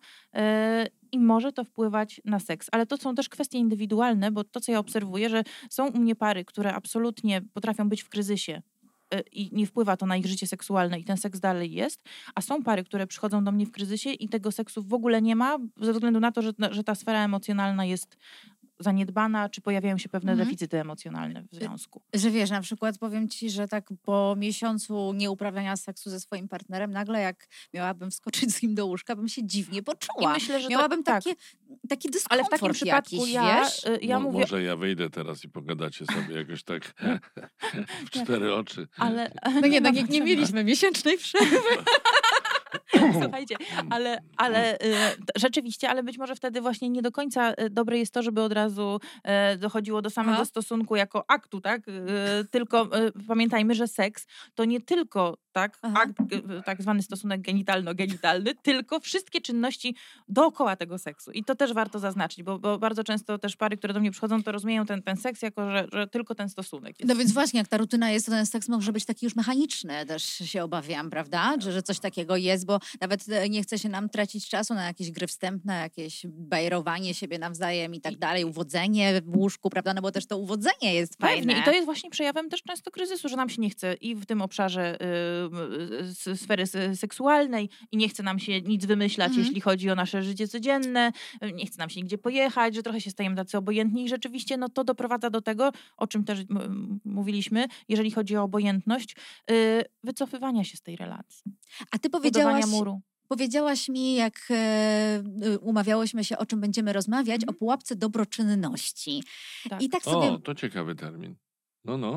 i może to wpływać na seks. Ale to są też kwestie indywidualne, bo to, co ja obserwuję, że są u mnie pary, które absolutnie potrafią być w kryzysie i nie wpływa to na ich życie seksualne i ten seks dalej jest, a są pary, które przychodzą do mnie w kryzysie i tego seksu w ogóle nie ma, ze względu na to, że ta sfera emocjonalna jest zaniedbana, czy pojawiają się pewne deficyty emocjonalne w związku. Że wiesz, na przykład powiem ci, że tak po miesiącu nieuprawiania seksu ze swoim partnerem, nagle jak miałabym wskoczyć z nim do łóżka, bym się dziwnie poczuła. I myślę, że miałabym taki dyskomfort. Ale w takim przypadku jakiś, ja mówię... Może ja wyjdę teraz i pogadacie sobie jakoś tak w 4 oczy. Ale... No nie mieliśmy miesięcznej przerwy. Słuchajcie, ale rzeczywiście, ale być może wtedy właśnie nie do końca dobre jest to, żeby od razu dochodziło do samego stosunku jako aktu, tak? Tylko pamiętajmy, że seks to nie tylko akt, tak zwany stosunek genitalno-genitalny, tylko wszystkie czynności dookoła tego seksu. I to też warto zaznaczyć, bo bardzo często też pary, które do mnie przychodzą, to rozumieją ten seks jako, że tylko ten stosunek jest. No więc właśnie, jak ta rutyna jest, to ten seks może być taki już mechaniczny, też się obawiam, prawda? Że coś takiego jest, bo nawet nie chce się nam tracić czasu na jakieś gry wstępne, jakieś bajerowanie siebie nawzajem i tak dalej, uwodzenie w łóżku, prawda? No bo też to uwodzenie jest fajne. Pewnie. I to jest właśnie przejawem też często kryzysu, że nam się nie chce i w tym obszarze sfery seksualnej i nie chce nam się nic wymyślać, jeśli chodzi o nasze życie codzienne, nie chce nam się nigdzie pojechać, że trochę się stajemy tacy obojętni i rzeczywiście no, to doprowadza do tego, o czym też mówiliśmy, jeżeli chodzi o obojętność, wycofywania się z tej relacji. A ty powiedziałaś mi, jak umawiałyśmy się, o czym będziemy rozmawiać, o pułapce dobroczynności. Tak. I tak sobie... to ciekawy termin. No.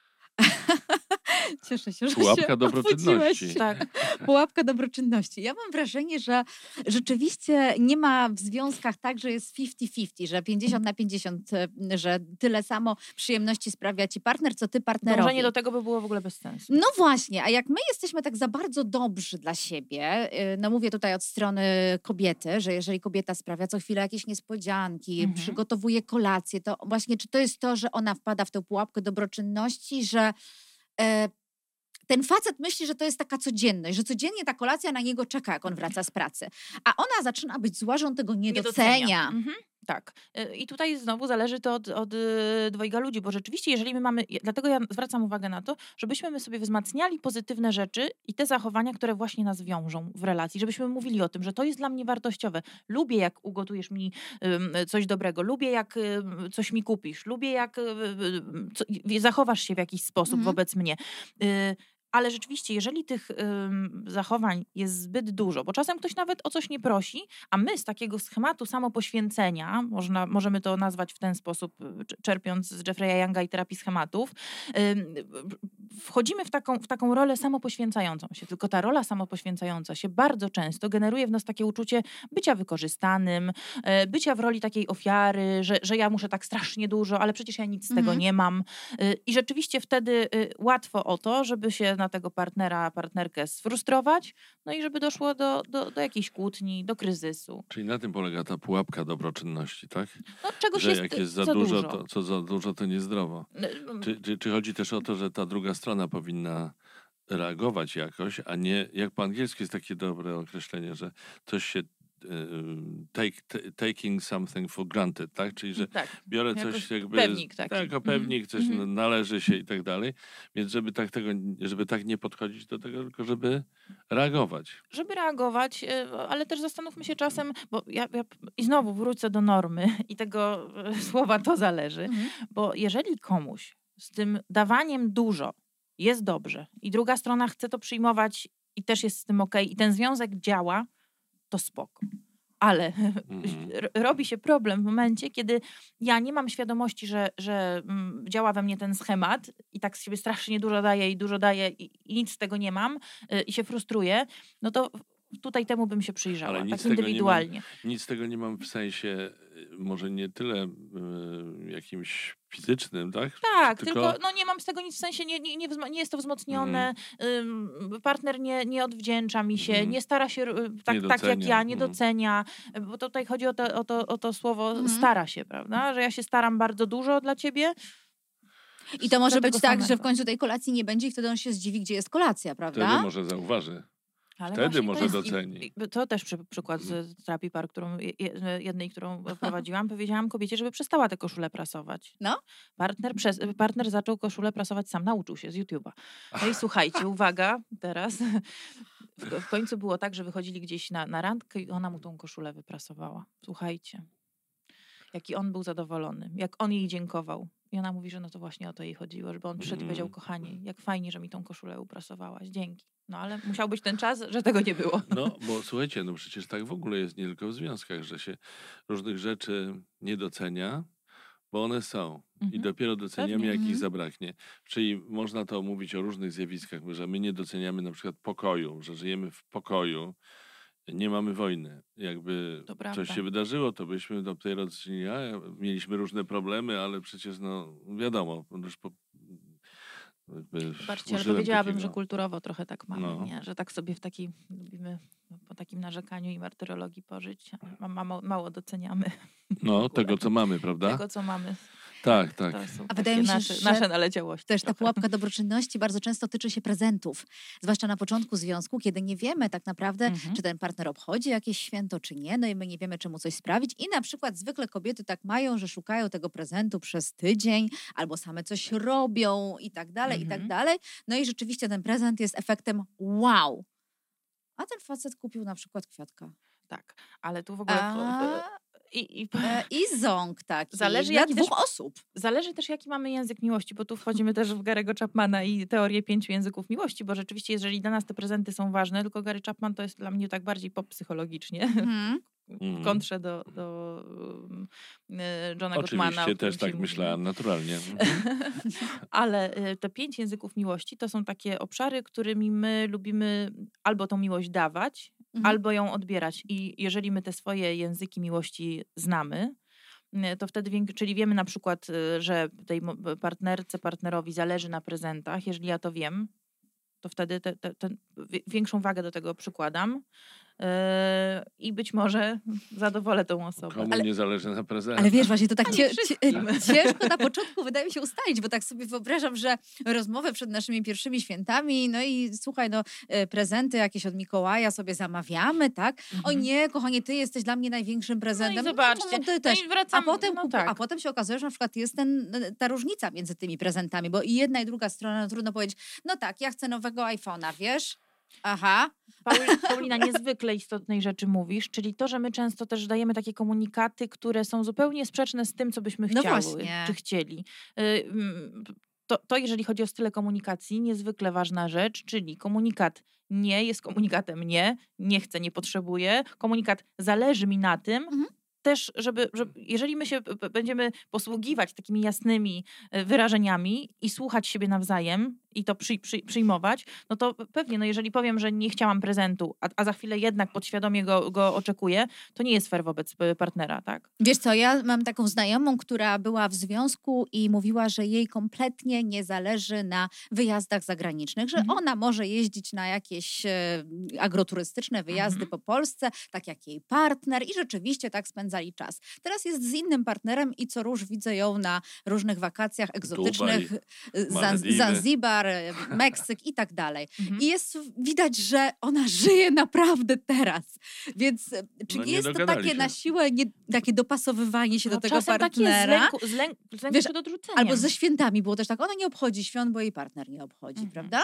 Cieszę się, że pułapka się dobroczynności. Tak, pułapka dobroczynności. Ja mam wrażenie, że rzeczywiście nie ma w związkach tak, że jest 50-50, że 50/50, że tyle samo przyjemności sprawia ci partner, co ty partnerowi. Dążenie do tego by było w ogóle bez sensu. No właśnie, a jak my jesteśmy tak za bardzo dobrzy dla siebie, no mówię tutaj od strony kobiety, że jeżeli kobieta sprawia co chwilę jakieś niespodzianki, przygotowuje kolację, to właśnie czy to jest to, że ona wpada w tę pułapkę dobroczynności, że ten facet myśli, że to jest taka codzienność, że codziennie ta kolacja na niego czeka, jak on wraca z pracy. A ona zaczyna być zła, że on tego nie docenia. Tak. I tutaj znowu zależy to od dwojga ludzi, bo rzeczywiście, jeżeli my mamy... Dlatego ja zwracam uwagę na to, żebyśmy my sobie wzmacniali pozytywne rzeczy i te zachowania, które właśnie nas wiążą w relacji. Żebyśmy mówili o tym, że to jest dla mnie wartościowe. Lubię, jak ugotujesz mi coś dobrego. Lubię, jak coś mi kupisz. Lubię, jak zachowasz się w jakiś sposób wobec mnie. Ale rzeczywiście, jeżeli tych zachowań jest zbyt dużo, bo czasem ktoś nawet o coś nie prosi, a my z takiego schematu samopoświęcenia, możemy to nazwać w ten sposób, czerpiąc z Jeffreya Younga i terapii schematów, wchodzimy w taką rolę samopoświęcającą się. Tylko ta rola samopoświęcająca się bardzo często generuje w nas takie uczucie bycia wykorzystanym, bycia w roli takiej ofiary, że ja muszę tak strasznie dużo, ale przecież ja nic z tego nie mam. I rzeczywiście wtedy łatwo o to, żeby się na tego partnerkę sfrustrować, no i żeby doszło do jakiejś kłótni, do kryzysu. Czyli na tym polega ta pułapka dobroczynności, tak? No, czegoś że jest jak jest za dużo, to co za dużo, to niezdrowo. Czy chodzi też o to, że ta druga strona powinna reagować jakoś, a nie, jak po angielsku jest takie dobre określenie, że coś się taking something for granted, tak? Czyli, że biorę coś jakby... Pewnik taki. Jako pewnik, coś należy się i tak dalej. Więc żeby tak nie podchodzić do tego, tylko żeby reagować. Żeby reagować, ale też zastanówmy się czasem, bo ja i znowu wrócę do normy i tego słowa to zależy, bo jeżeli komuś z tym dawaniem dużo jest dobrze i druga strona chce to przyjmować i też jest z tym okej, i ten związek działa, to spoko. Ale robi się problem w momencie, kiedy ja nie mam świadomości, że działa we mnie ten schemat i tak z siebie strasznie dużo daję i nic z tego nie mam i się frustruję, no to tutaj temu bym się przyjrzała, ale tak indywidualnie. Nic z tego nie mam w sensie może nie tyle jakimś fizycznym, tak? Tak, tylko nie mam z tego nic w sensie, nie jest to wzmocnione, partner nie odwdzięcza mi się, nie stara się tak jak ja, nie docenia, bo tutaj chodzi o to słowo stara się, prawda? Że ja się staram bardzo dużo dla ciebie. I to może być tak, że w końcu tej kolacji nie będzie i wtedy on się zdziwi, gdzie jest kolacja, prawda? Wtedy może zauważy. Ale wtedy może doceni. To też przykład z terapii par, którą prowadziłam. Powiedziałam kobiecie, żeby przestała tę koszulę prasować. No? Partner zaczął koszulę prasować sam, nauczył się z YouTube'a. No i słuchajcie, uwaga, teraz w końcu było tak, że wychodzili gdzieś na randkę i ona mu tą koszulę wyprasowała. Słuchajcie, jaki on był zadowolony, jak on jej dziękował. I ona mówi, że no to właśnie o to jej chodziło, żeby on przyszedł i powiedział, kochanie, jak fajnie, że mi tą koszulę uprasowałaś, dzięki. No ale musiał być ten czas, że tego nie było. No, bo słuchajcie, no przecież tak w ogóle jest nie tylko w związkach, że się różnych rzeczy nie docenia, bo one są. I dopiero doceniamy, jak ich zabraknie. Czyli można to mówić o różnych zjawiskach, że my nie doceniamy na przykład pokoju, że żyjemy w pokoju, nie mamy wojny. Jakby coś się wydarzyło, to byśmy dopiero docenili, mieliśmy różne problemy, ale przecież wiadomo, już Zobaczcie, ale powiedziałabym, że kulturowo trochę tak mamy, nie? Że tak sobie lubimy po takim narzekaniu i martyrologii pożyć, mało doceniamy. No, tego co mamy, prawda? Tego co mamy. Tak. A wydaje mi się, że nasze naleciałości. Też ta pułapka dobroczynności bardzo często tyczy się prezentów. Zwłaszcza na początku związku, kiedy nie wiemy tak naprawdę, czy ten partner obchodzi jakieś święto, czy nie. No i my nie wiemy, czemu coś sprawić. I na przykład zwykle kobiety tak mają, że szukają tego prezentu przez tydzień, albo same coś robią i tak dalej, i tak dalej. No i rzeczywiście ten prezent jest efektem wow. A ten facet kupił na przykład kwiatka. Tak, ale tu w ogóle... I ząg taki zależy dla dwóch osób. Zależy też, jaki mamy język miłości, bo tu wchodzimy też w Gary'ego Chapmana i teorię 5 języków miłości, bo rzeczywiście, jeżeli dla nas te prezenty są ważne, tylko Gary Chapman to jest dla mnie tak bardziej pop psychologicznie. W kontrze do Johna Gottmana. Oczywiście, też tak myślałam, naturalnie. Ale te 5 języków miłości to są takie obszary, którymi my lubimy albo tą miłość dawać, albo ją odbierać. I jeżeli my te swoje języki miłości znamy, to wtedy, czyli wiemy na przykład, że tej partnerowi zależy na prezentach, jeżeli ja to wiem, to wtedy większą wagę do tego przykładam. I być może zadowolę tą osobę. Komu nie zależy na prezentach. Ale wiesz, właśnie to tak ciężko na początku wydaje mi się ustalić, bo tak sobie wyobrażam, że rozmowę przed naszymi pierwszymi świętami, no i słuchaj, prezenty jakieś od Mikołaja sobie zamawiamy, tak? O nie, kochanie, ty jesteś dla mnie największym prezentem. No i zobaczcie. Ty też. No i wracam, a potem się okazuje, że na przykład jest ta różnica między tymi prezentami, bo i jedna i druga strona, no trudno powiedzieć, no tak, ja chcę nowego iPhone'a, wiesz? Aha. Paulina, niezwykle istotnej rzeczy mówisz, czyli to, że my często też dajemy takie komunikaty, które są zupełnie sprzeczne z tym, co byśmy chciały, czy chcieli. To jeżeli chodzi o style komunikacji, niezwykle ważna rzecz, czyli komunikat nie jest komunikatem nie chcę, nie potrzebuję. Komunikat zależy mi na tym, też, żeby jeżeli my się będziemy posługiwać takimi jasnymi wyrażeniami i słuchać siebie nawzajem i to przyjmować, no to pewnie, jeżeli powiem, że nie chciałam prezentu, a za chwilę jednak podświadomie go oczekuję, to nie jest fair wobec partnera, tak? Wiesz co, ja mam taką znajomą, która była w związku i mówiła, że jej kompletnie nie zależy na wyjazdach zagranicznych, że ona może jeździć na jakieś agroturystyczne wyjazdy po Polsce, tak jak jej partner i rzeczywiście tak spędzali czas. Teraz jest z innym partnerem i co róż widzę ją na różnych wakacjach egzotycznych, Dubaj, Zanzibar, Katar, Meksyk i tak dalej. I widać, że ona żyje naprawdę teraz. Więc czy nie jest to takie na siłę, takie dopasowywanie się do tego partnera? Z lęku przed odrzuceniem. Albo ze świętami było też tak, ona nie obchodzi świąt, bo jej partner nie obchodzi, prawda?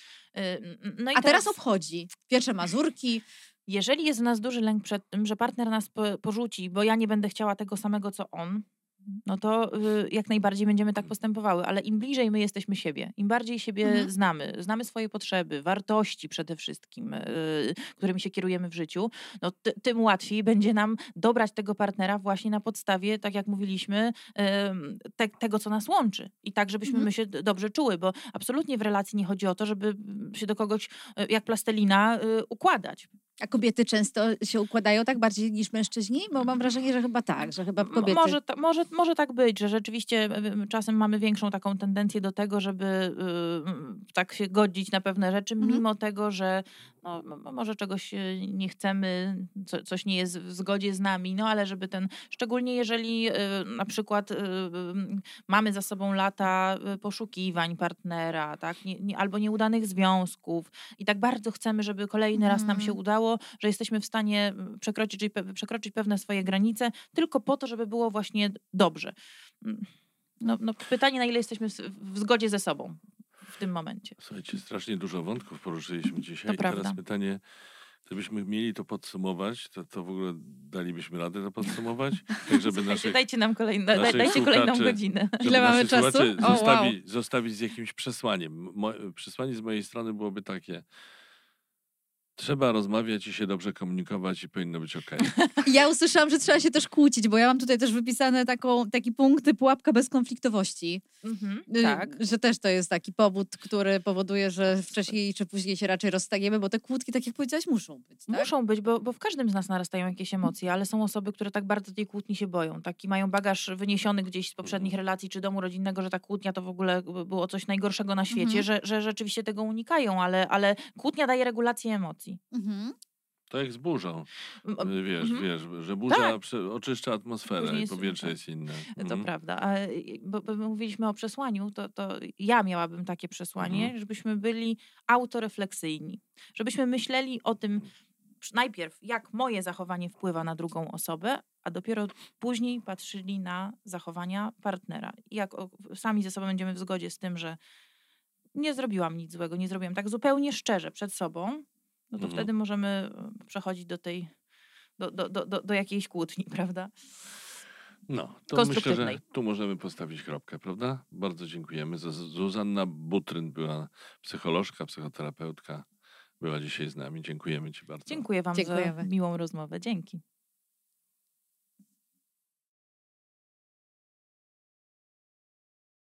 No a teraz obchodzi. Pierwsze Mazurki. Jeżeli jest w nas duży lęk przed tym, że partner nas porzuci, bo ja nie będę chciała tego samego, co on, no to jak najbardziej będziemy tak postępowały. Ale im bliżej my jesteśmy siebie, im bardziej siebie znamy swoje potrzeby, wartości przede wszystkim, którymi się kierujemy w życiu, no tym łatwiej będzie nam dobrać tego partnera właśnie na podstawie, tak jak mówiliśmy, tego, co nas łączy. I tak, żebyśmy my się dobrze czuły, bo absolutnie w relacji nie chodzi o to, żeby się do kogoś jak plastelina układać. A kobiety często się układają tak bardziej niż mężczyźni? Bo mam wrażenie, że chyba tak, że chyba kobiety... Może tak być, że rzeczywiście czasem mamy większą taką tendencję do tego, żeby tak się godzić na pewne rzeczy, mimo tego, że no, może czegoś nie chcemy, coś nie jest w zgodzie z nami, no ale żeby szczególnie jeżeli na przykład mamy za sobą lata poszukiwań partnera, tak, albo nieudanych związków i tak bardzo chcemy, żeby kolejny raz nam się udało, że jesteśmy w stanie przekroczyć pewne swoje granice tylko po to, żeby było właśnie dobrze. No, pytanie, na ile jesteśmy w zgodzie ze sobą w tym momencie. Słuchajcie, strasznie dużo wątków poruszyliśmy dzisiaj. To prawda. Teraz pytanie, gdybyśmy mieli to podsumować, to w ogóle dalibyśmy radę to podsumować? Tak, żeby dajcie nam kolejną godzinę. Ile mamy czasu? Zostawić z jakimś przesłaniem. Przesłanie z mojej strony byłoby takie: trzeba rozmawiać i się dobrze komunikować i powinno być okej. Ja usłyszałam, że trzeba się też kłócić, bo ja mam tutaj też wypisane taki punkt, pułapka bezkonfliktowości. Tak. Że też to jest taki powód, który powoduje, że wcześniej czy później się raczej rozstajemy, bo te kłódki, tak jak powiedziałaś, muszą być. Tak? Muszą być, bo w każdym z nas narastają jakieś emocje, ale są osoby, które tak bardzo tej kłótni się boją. Taki mają bagaż wyniesiony gdzieś z poprzednich relacji czy domu rodzinnego, że ta kłótnia to w ogóle było coś najgorszego na świecie, że rzeczywiście tego unikają, ale kłótnia daje regulację emocji. To jak z burzą. Wiesz, że burza oczyszcza atmosferę i powietrze jest inne. To prawda. Bo mówiliśmy o przesłaniu, to ja miałabym takie przesłanie, żebyśmy byli autorefleksyjni. Żebyśmy myśleli o tym najpierw, jak moje zachowanie wpływa na drugą osobę, a dopiero później patrzyli na zachowania partnera. I jak sami ze sobą będziemy w zgodzie z tym, że nie zrobiłam nic złego, nie zrobiłam tak zupełnie szczerze przed sobą, no to wtedy możemy przechodzić do jakiejś kłótni, prawda? No, to myślę, że tu możemy postawić kropkę, prawda? Bardzo dziękujemy. Zuzanna Butryn była psycholożka, psychoterapeutka, była dzisiaj z nami. Dziękujemy ci bardzo. Dziękuję wam za miłą rozmowę. Dzięki.